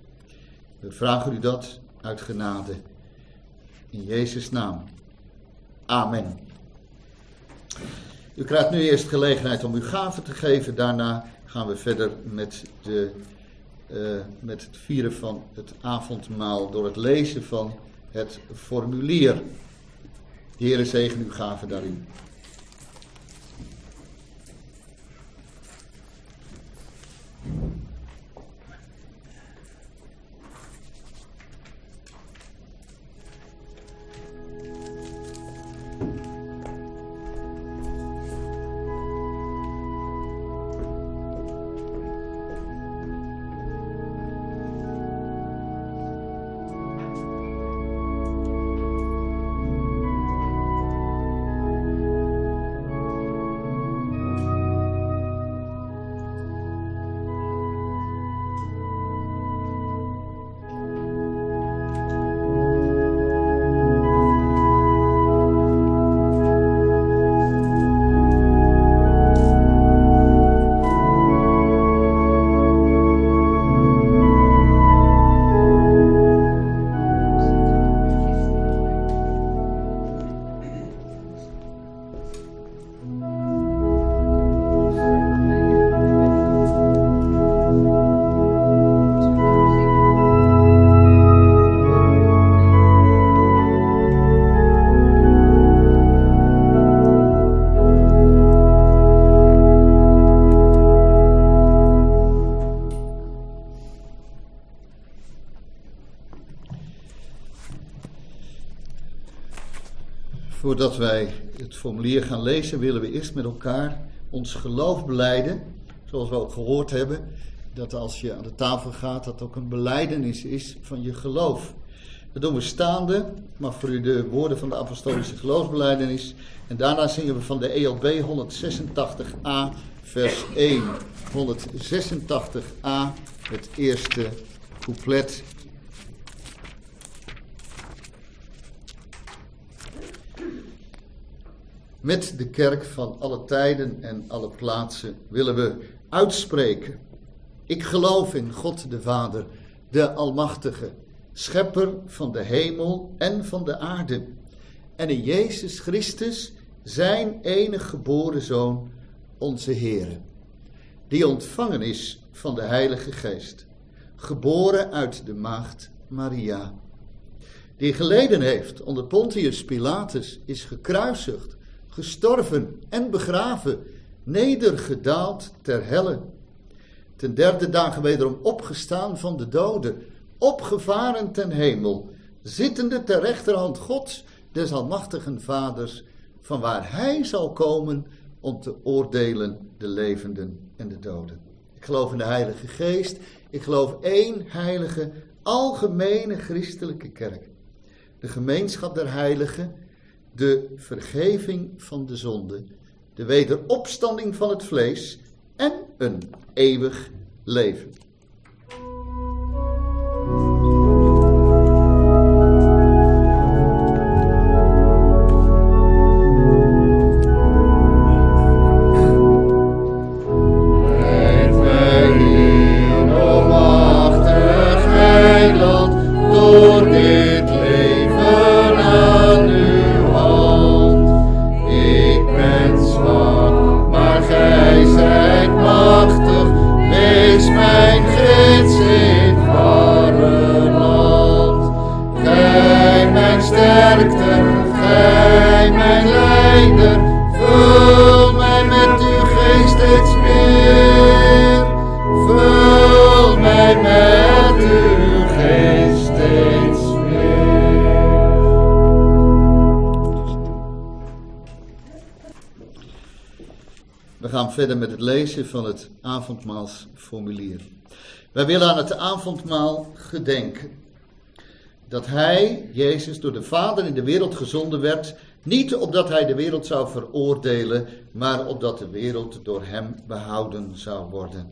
We vragen u dat uit genade. In Jezus' naam. Amen. U krijgt nu eerst gelegenheid om uw gave te geven. Daarna gaan we verder met, de, uh, met het vieren van het avondmaal door het lezen van het formulier. De Heere zegen uw gave daarin. Voordat wij het formulier gaan lezen, willen we eerst met elkaar ons geloof belijden. Zoals we ook gehoord hebben, dat als je aan de tafel gaat, dat ook een belijdenis is van je geloof. Dat doen we staande. Ik mag voor u de woorden van de apostolische geloofsbelijdenis. En daarna zingen we van de E L B honderdzesentachtig a, vers één. honderdzesentachtig a, het eerste couplet. Met de kerk van alle tijden en alle plaatsen willen we uitspreken. Ik geloof in God de Vader, de Almachtige, schepper van de hemel en van de aarde. En in Jezus Christus, zijn enige geboren Zoon, onze Heere. Die ontvangen is van de Heilige Geest, geboren uit de maagd Maria. Die geleden heeft onder Pontius Pilatus, is gekruisigd, gestorven en begraven, nedergedaald ter helle. Ten derde dagen wederom opgestaan van de doden, opgevaren ten hemel, zittende ter rechterhand Gods, des almachtigen Vaders, van waar hij zal komen om te oordelen de levenden en de doden. Ik geloof in de Heilige Geest, ik geloof één heilige, algemene christelijke kerk. De gemeenschap der heiligen, de vergeving van de zonde, de wederopstanding van het vlees en een eeuwig leven. Verder met het lezen van het avondmaalsformulier. Wij willen aan het avondmaal gedenken dat hij, Jezus, door de Vader in de wereld gezonden werd, niet opdat hij de wereld zou veroordelen, maar opdat de wereld door hem behouden zou worden.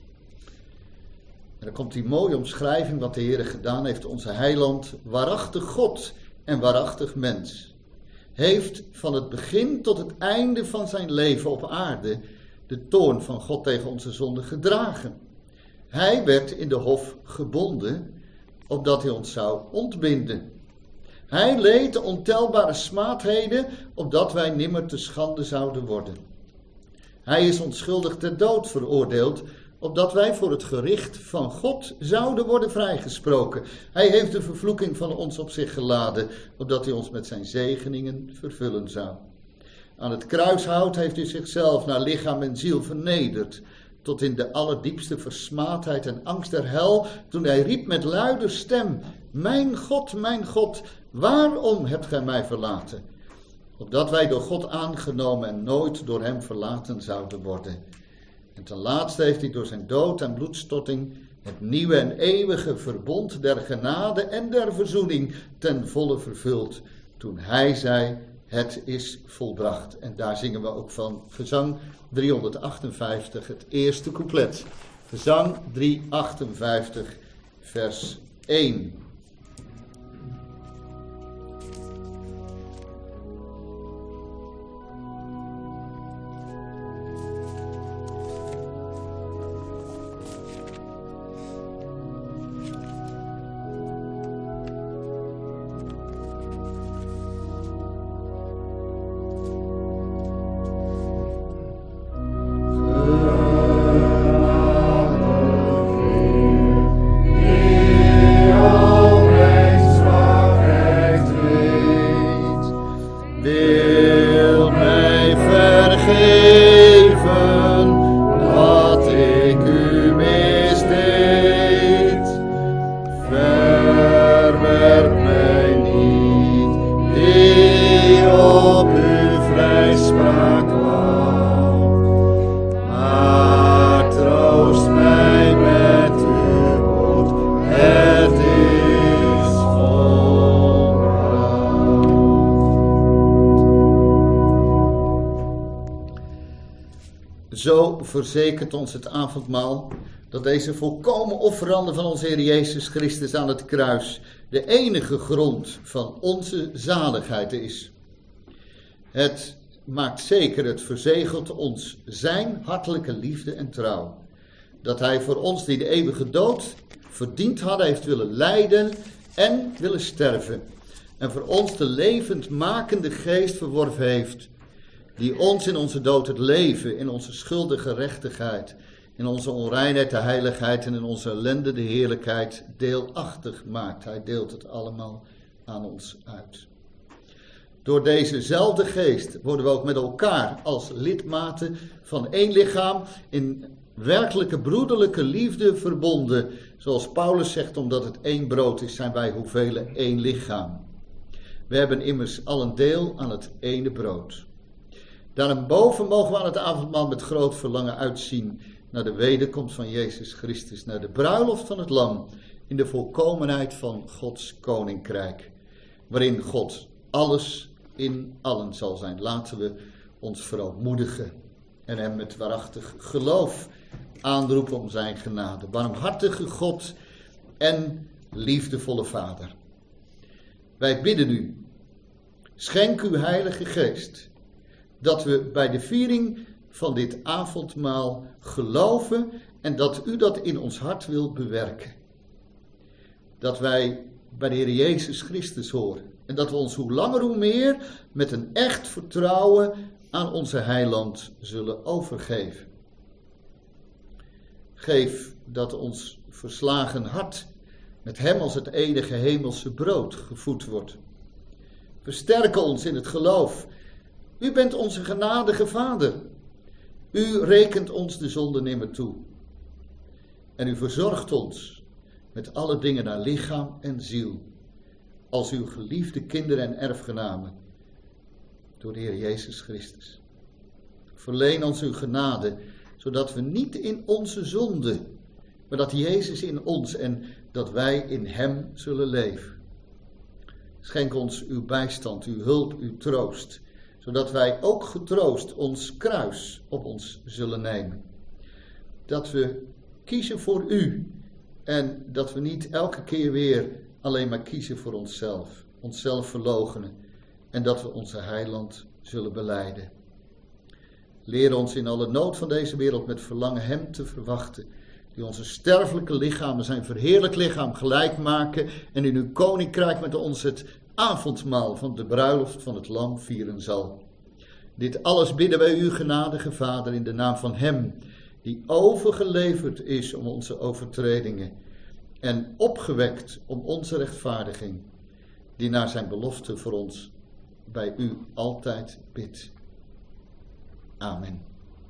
En dan komt die mooie omschrijving wat de Heer gedaan heeft, onze heiland, waarachtig God en waarachtig mens, heeft van het begin tot het einde van zijn leven op aarde de toorn van God tegen onze zonde gedragen. Hij werd in de hof gebonden, opdat hij ons zou ontbinden. Hij leed de ontelbare smaadheden, opdat wij nimmer te schande zouden worden. Hij is onschuldig ter dood veroordeeld, opdat wij voor het gericht van God zouden worden vrijgesproken. Hij heeft de vervloeking van ons op zich geladen, opdat hij ons met zijn zegeningen vervullen zou. Aan het kruishout heeft hij zichzelf naar lichaam en ziel vernederd, tot in de allerdiepste versmaadheid en angst der hel, toen hij riep met luide stem: Mijn God, mijn God, waarom hebt gij mij verlaten? Opdat wij door God aangenomen en nooit door hem verlaten zouden worden. En ten laatste heeft hij door zijn dood en bloedstorting het nieuwe en eeuwige verbond der genade en der verzoening ten volle vervuld, toen hij zei: Het is volbracht. En daar zingen we ook van gezang driehonderdachtenvijftig, het eerste couplet. Gezang driehonderdachtenvijftig, vers één. Oh verzekert ons het avondmaal dat deze volkomen offerande van onze Heer Jezus Christus aan het kruis de enige grond van onze zaligheid is. Het maakt zeker, het verzegelt ons zijn hartelijke liefde en trouw. Dat hij voor ons die de eeuwige dood verdiend hadden, heeft willen lijden en willen sterven. En voor ons de levendmakende geest verworven heeft, die ons in onze dood het leven, in onze schuldige gerechtigheid, in onze onreinheid de heiligheid en in onze ellende de heerlijkheid deelachtig maakt. Hij deelt het allemaal aan ons uit. Door dezezelfde geest worden we ook met elkaar als lidmaten van één lichaam in werkelijke broederlijke liefde verbonden. Zoals Paulus zegt, omdat het één brood is, zijn wij hoeveel één lichaam. We hebben immers al een deel aan het ene brood. Daarboven mogen we aan het avondmaal met groot verlangen uitzien naar de wederkomst van Jezus Christus, naar de bruiloft van het Lam, in de volkomenheid van Gods koninkrijk, waarin God alles in allen zal zijn. Laten we ons verootmoedigen en hem met waarachtig geloof aanroepen om zijn genade. Barmhartige God en liefdevolle Vader, wij bidden u, schenk uw Heilige Geest, dat we bij de viering van dit avondmaal geloven en dat u dat in ons hart wilt bewerken. Dat wij bij de Heer Jezus Christus horen en dat we ons hoe langer hoe meer met een echt vertrouwen aan onze Heiland zullen overgeven. Geef dat ons verslagen hart met hem als het enige hemelse brood gevoed wordt. Versterk ons in het geloof. U bent onze genadige Vader. U rekent ons de zonde nimmer toe. En u verzorgt ons met alle dingen naar lichaam en ziel, als uw geliefde kinderen en erfgenamen, door de Heer Jezus Christus. Verleen ons uw genade, zodat we niet in onze zonde, maar dat Jezus in ons en dat wij in hem zullen leven. Schenk ons uw bijstand, uw hulp, uw troost, zodat wij ook getroost ons kruis op ons zullen nemen. Dat we kiezen voor u en dat we niet elke keer weer alleen maar kiezen voor onszelf, onszelf verloochenen en dat we onze Heiland zullen belijden. Leer ons in alle nood van deze wereld met verlangen hem te verwachten, die onze sterfelijke lichamen zijn verheerlijk lichaam gelijk maken en in uw koninkrijk met ons het avondmaal van de bruiloft van het Lam vieren zal. Dit alles bidden wij u, genadige Vader, in de naam van hem die overgeleverd is om onze overtredingen en opgewekt om onze rechtvaardiging, die naar zijn belofte voor ons bij u altijd bidt. Amen.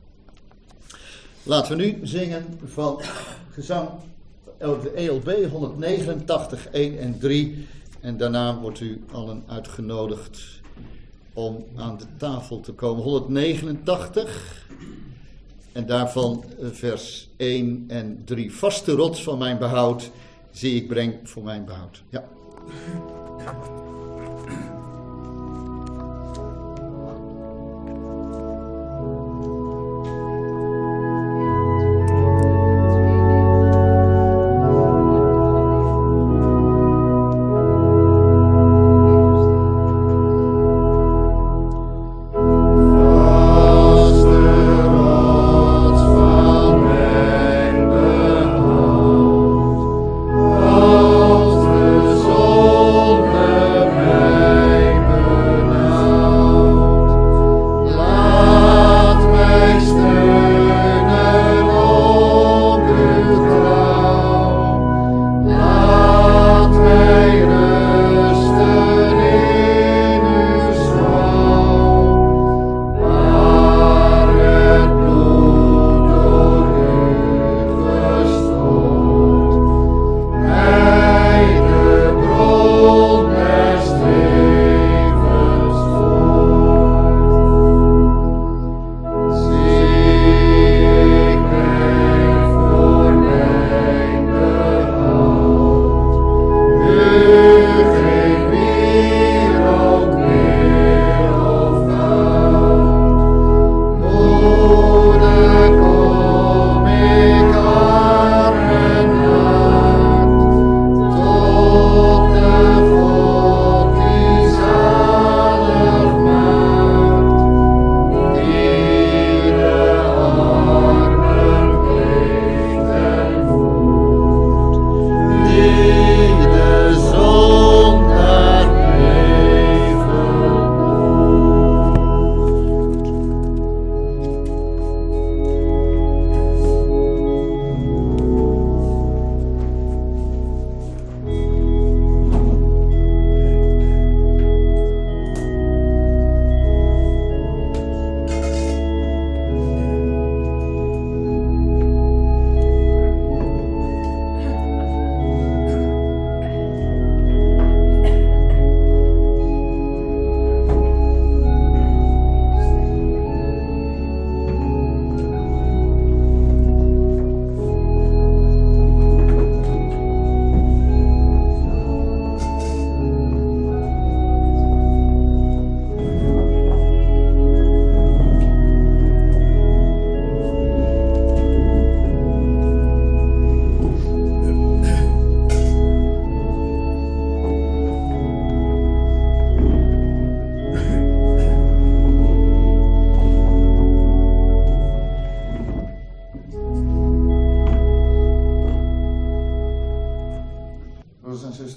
Laten we nu zingen van gezang de E L B honderdnegenentachtig, één en drie. En daarna wordt u allen uitgenodigd om aan de tafel te komen. honderdnegenentachtig en daarvan vers één en drie. Vaste rots van mijn behoud, zie ik breng voor mijn behoud. Ja. Als de zon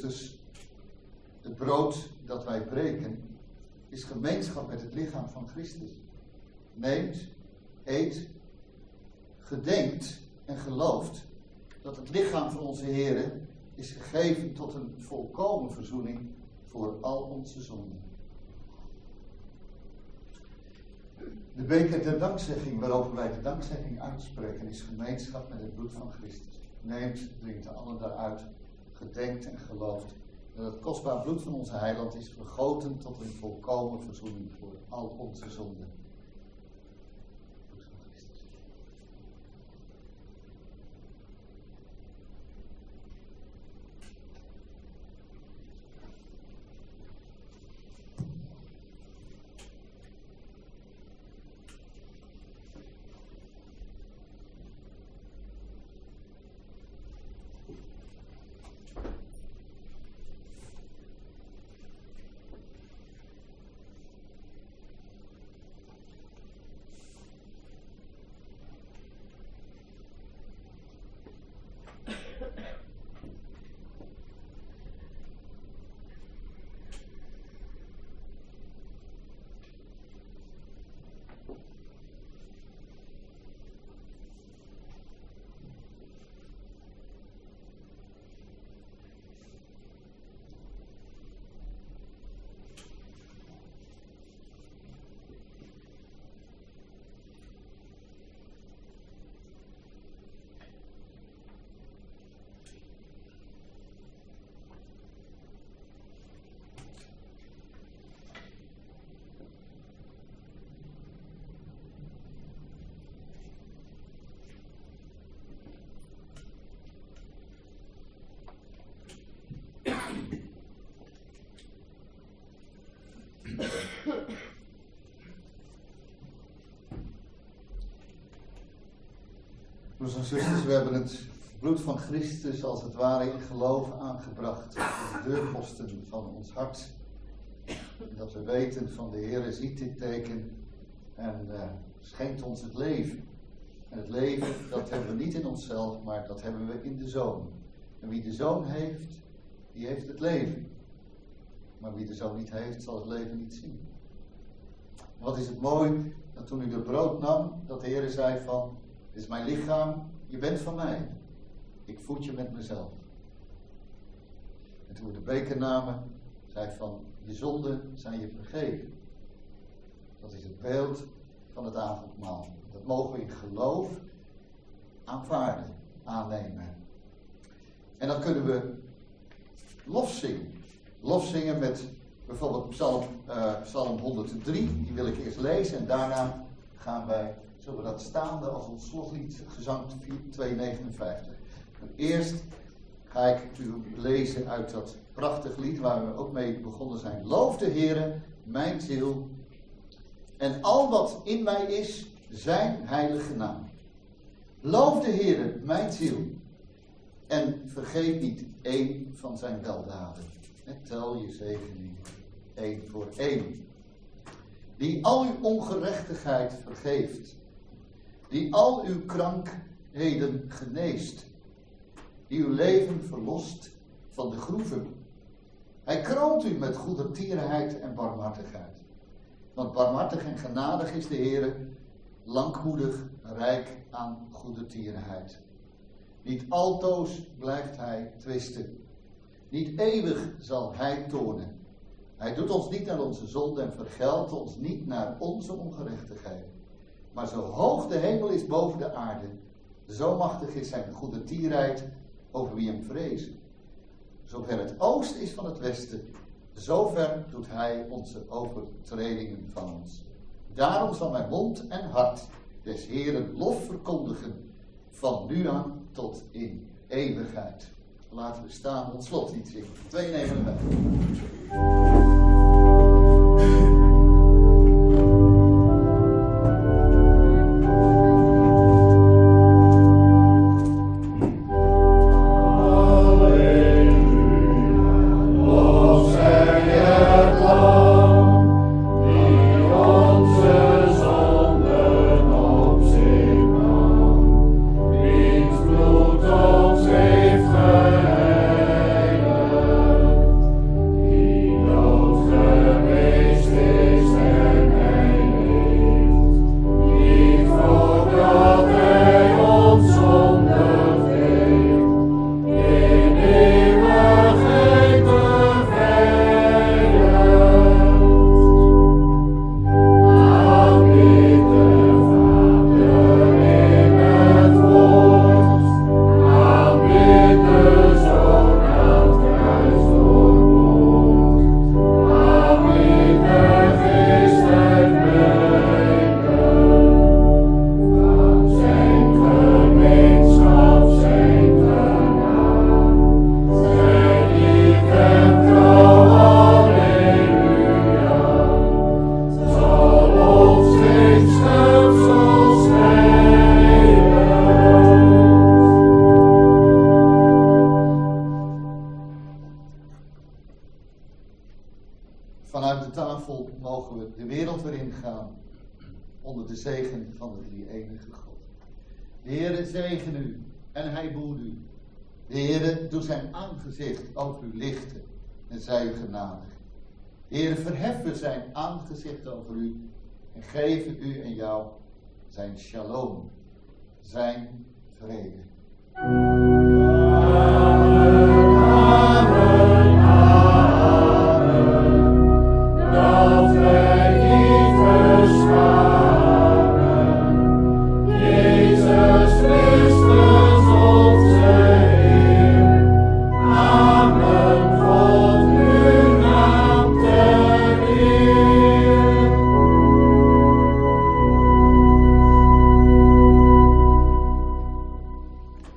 Christus, het brood dat wij breken, is gemeenschap met het lichaam van Christus. Neemt, eet, gedenkt en gelooft dat het lichaam van onze Heer is gegeven tot een volkomen verzoening voor al onze zonden. De beker der dankzegging waarover wij de dankzegging uitspreken is gemeenschap met het bloed van Christus. Neemt, drinkt allen daaruit, gedenkt en gelooft dat het kostbaar bloed van onze heiland is vergoten tot een volkomen verzoening voor al onze zonden. Bloed van Christus. Broers en zusters, we hebben het bloed van Christus als het ware in geloof aangebracht op de deurposten van ons hart. En dat we weten van de Heer ziet dit teken en uh, schenkt ons het leven. En het leven, dat hebben we niet in onszelf, maar dat hebben we in de Zoon. En wie de Zoon heeft, die heeft het leven. Maar wie de Zoon niet heeft, zal het leven niet zien. En wat is het mooi, dat toen u het brood nam, dat de Heer zei van, dit is mijn lichaam, je bent van mij. Ik voed je met mezelf. En toen we de beker namen, zei van, je zonden zijn je vergeven. Dat is het beeld van het avondmaal. Dat mogen we in geloof aanvaarden, aannemen. En dan kunnen we lof zingen. Lof zingen met bijvoorbeeld Psalm, uh, Psalm honderddrie, die wil ik eerst lezen en daarna gaan wij, zullen we dat staande als ons slotlied, gezang tweehonderdnegenenvijftig. En eerst ga ik u lezen uit dat prachtig lied waar we ook mee begonnen zijn. Loof de Heere, mijn ziel, en al wat in mij is, zijn heilige naam. Loof de Heere, mijn ziel, en vergeet niet één van zijn weldaden. En tel je zegening, één voor één. Die al uw ongerechtigheid vergeeft. Die al uw krankheden geneest. Die uw leven verlost van de groeven. Hij kroont u met goedertierenheid en barmhartigheid. Want barmhartig en genadig is de Heere, langmoedig, rijk aan goedertierenheid. Niet altoos blijft hij twisten. Niet eeuwig zal hij toornen. Hij doet ons niet naar onze zonde en vergeldt ons niet naar onze ongerechtigheid. Maar zo hoog de hemel is boven de aarde, zo machtig is zijn goedertierheid over wie hem vrezen. Zover het oosten is van het westen, zover doet hij onze overtredingen van ons. Daarom zal mijn mond en hart des Heeren lof verkondigen, van nu aan tot in eeuwigheid. Laten we staan, ons slotlied zingen. tweehonderdnegenenvijftig. Bloed ons heeft geheiligd. mogen we de wereld weer ingaan onder de zegen van de drie-enige God. De Heere zegen u en hij behoede u. De Heere doet zijn aangezicht over u lichten en zij u genadig. De Heere verheffen zijn aangezicht over u en geven u en jou zijn shalom, zijn vrede.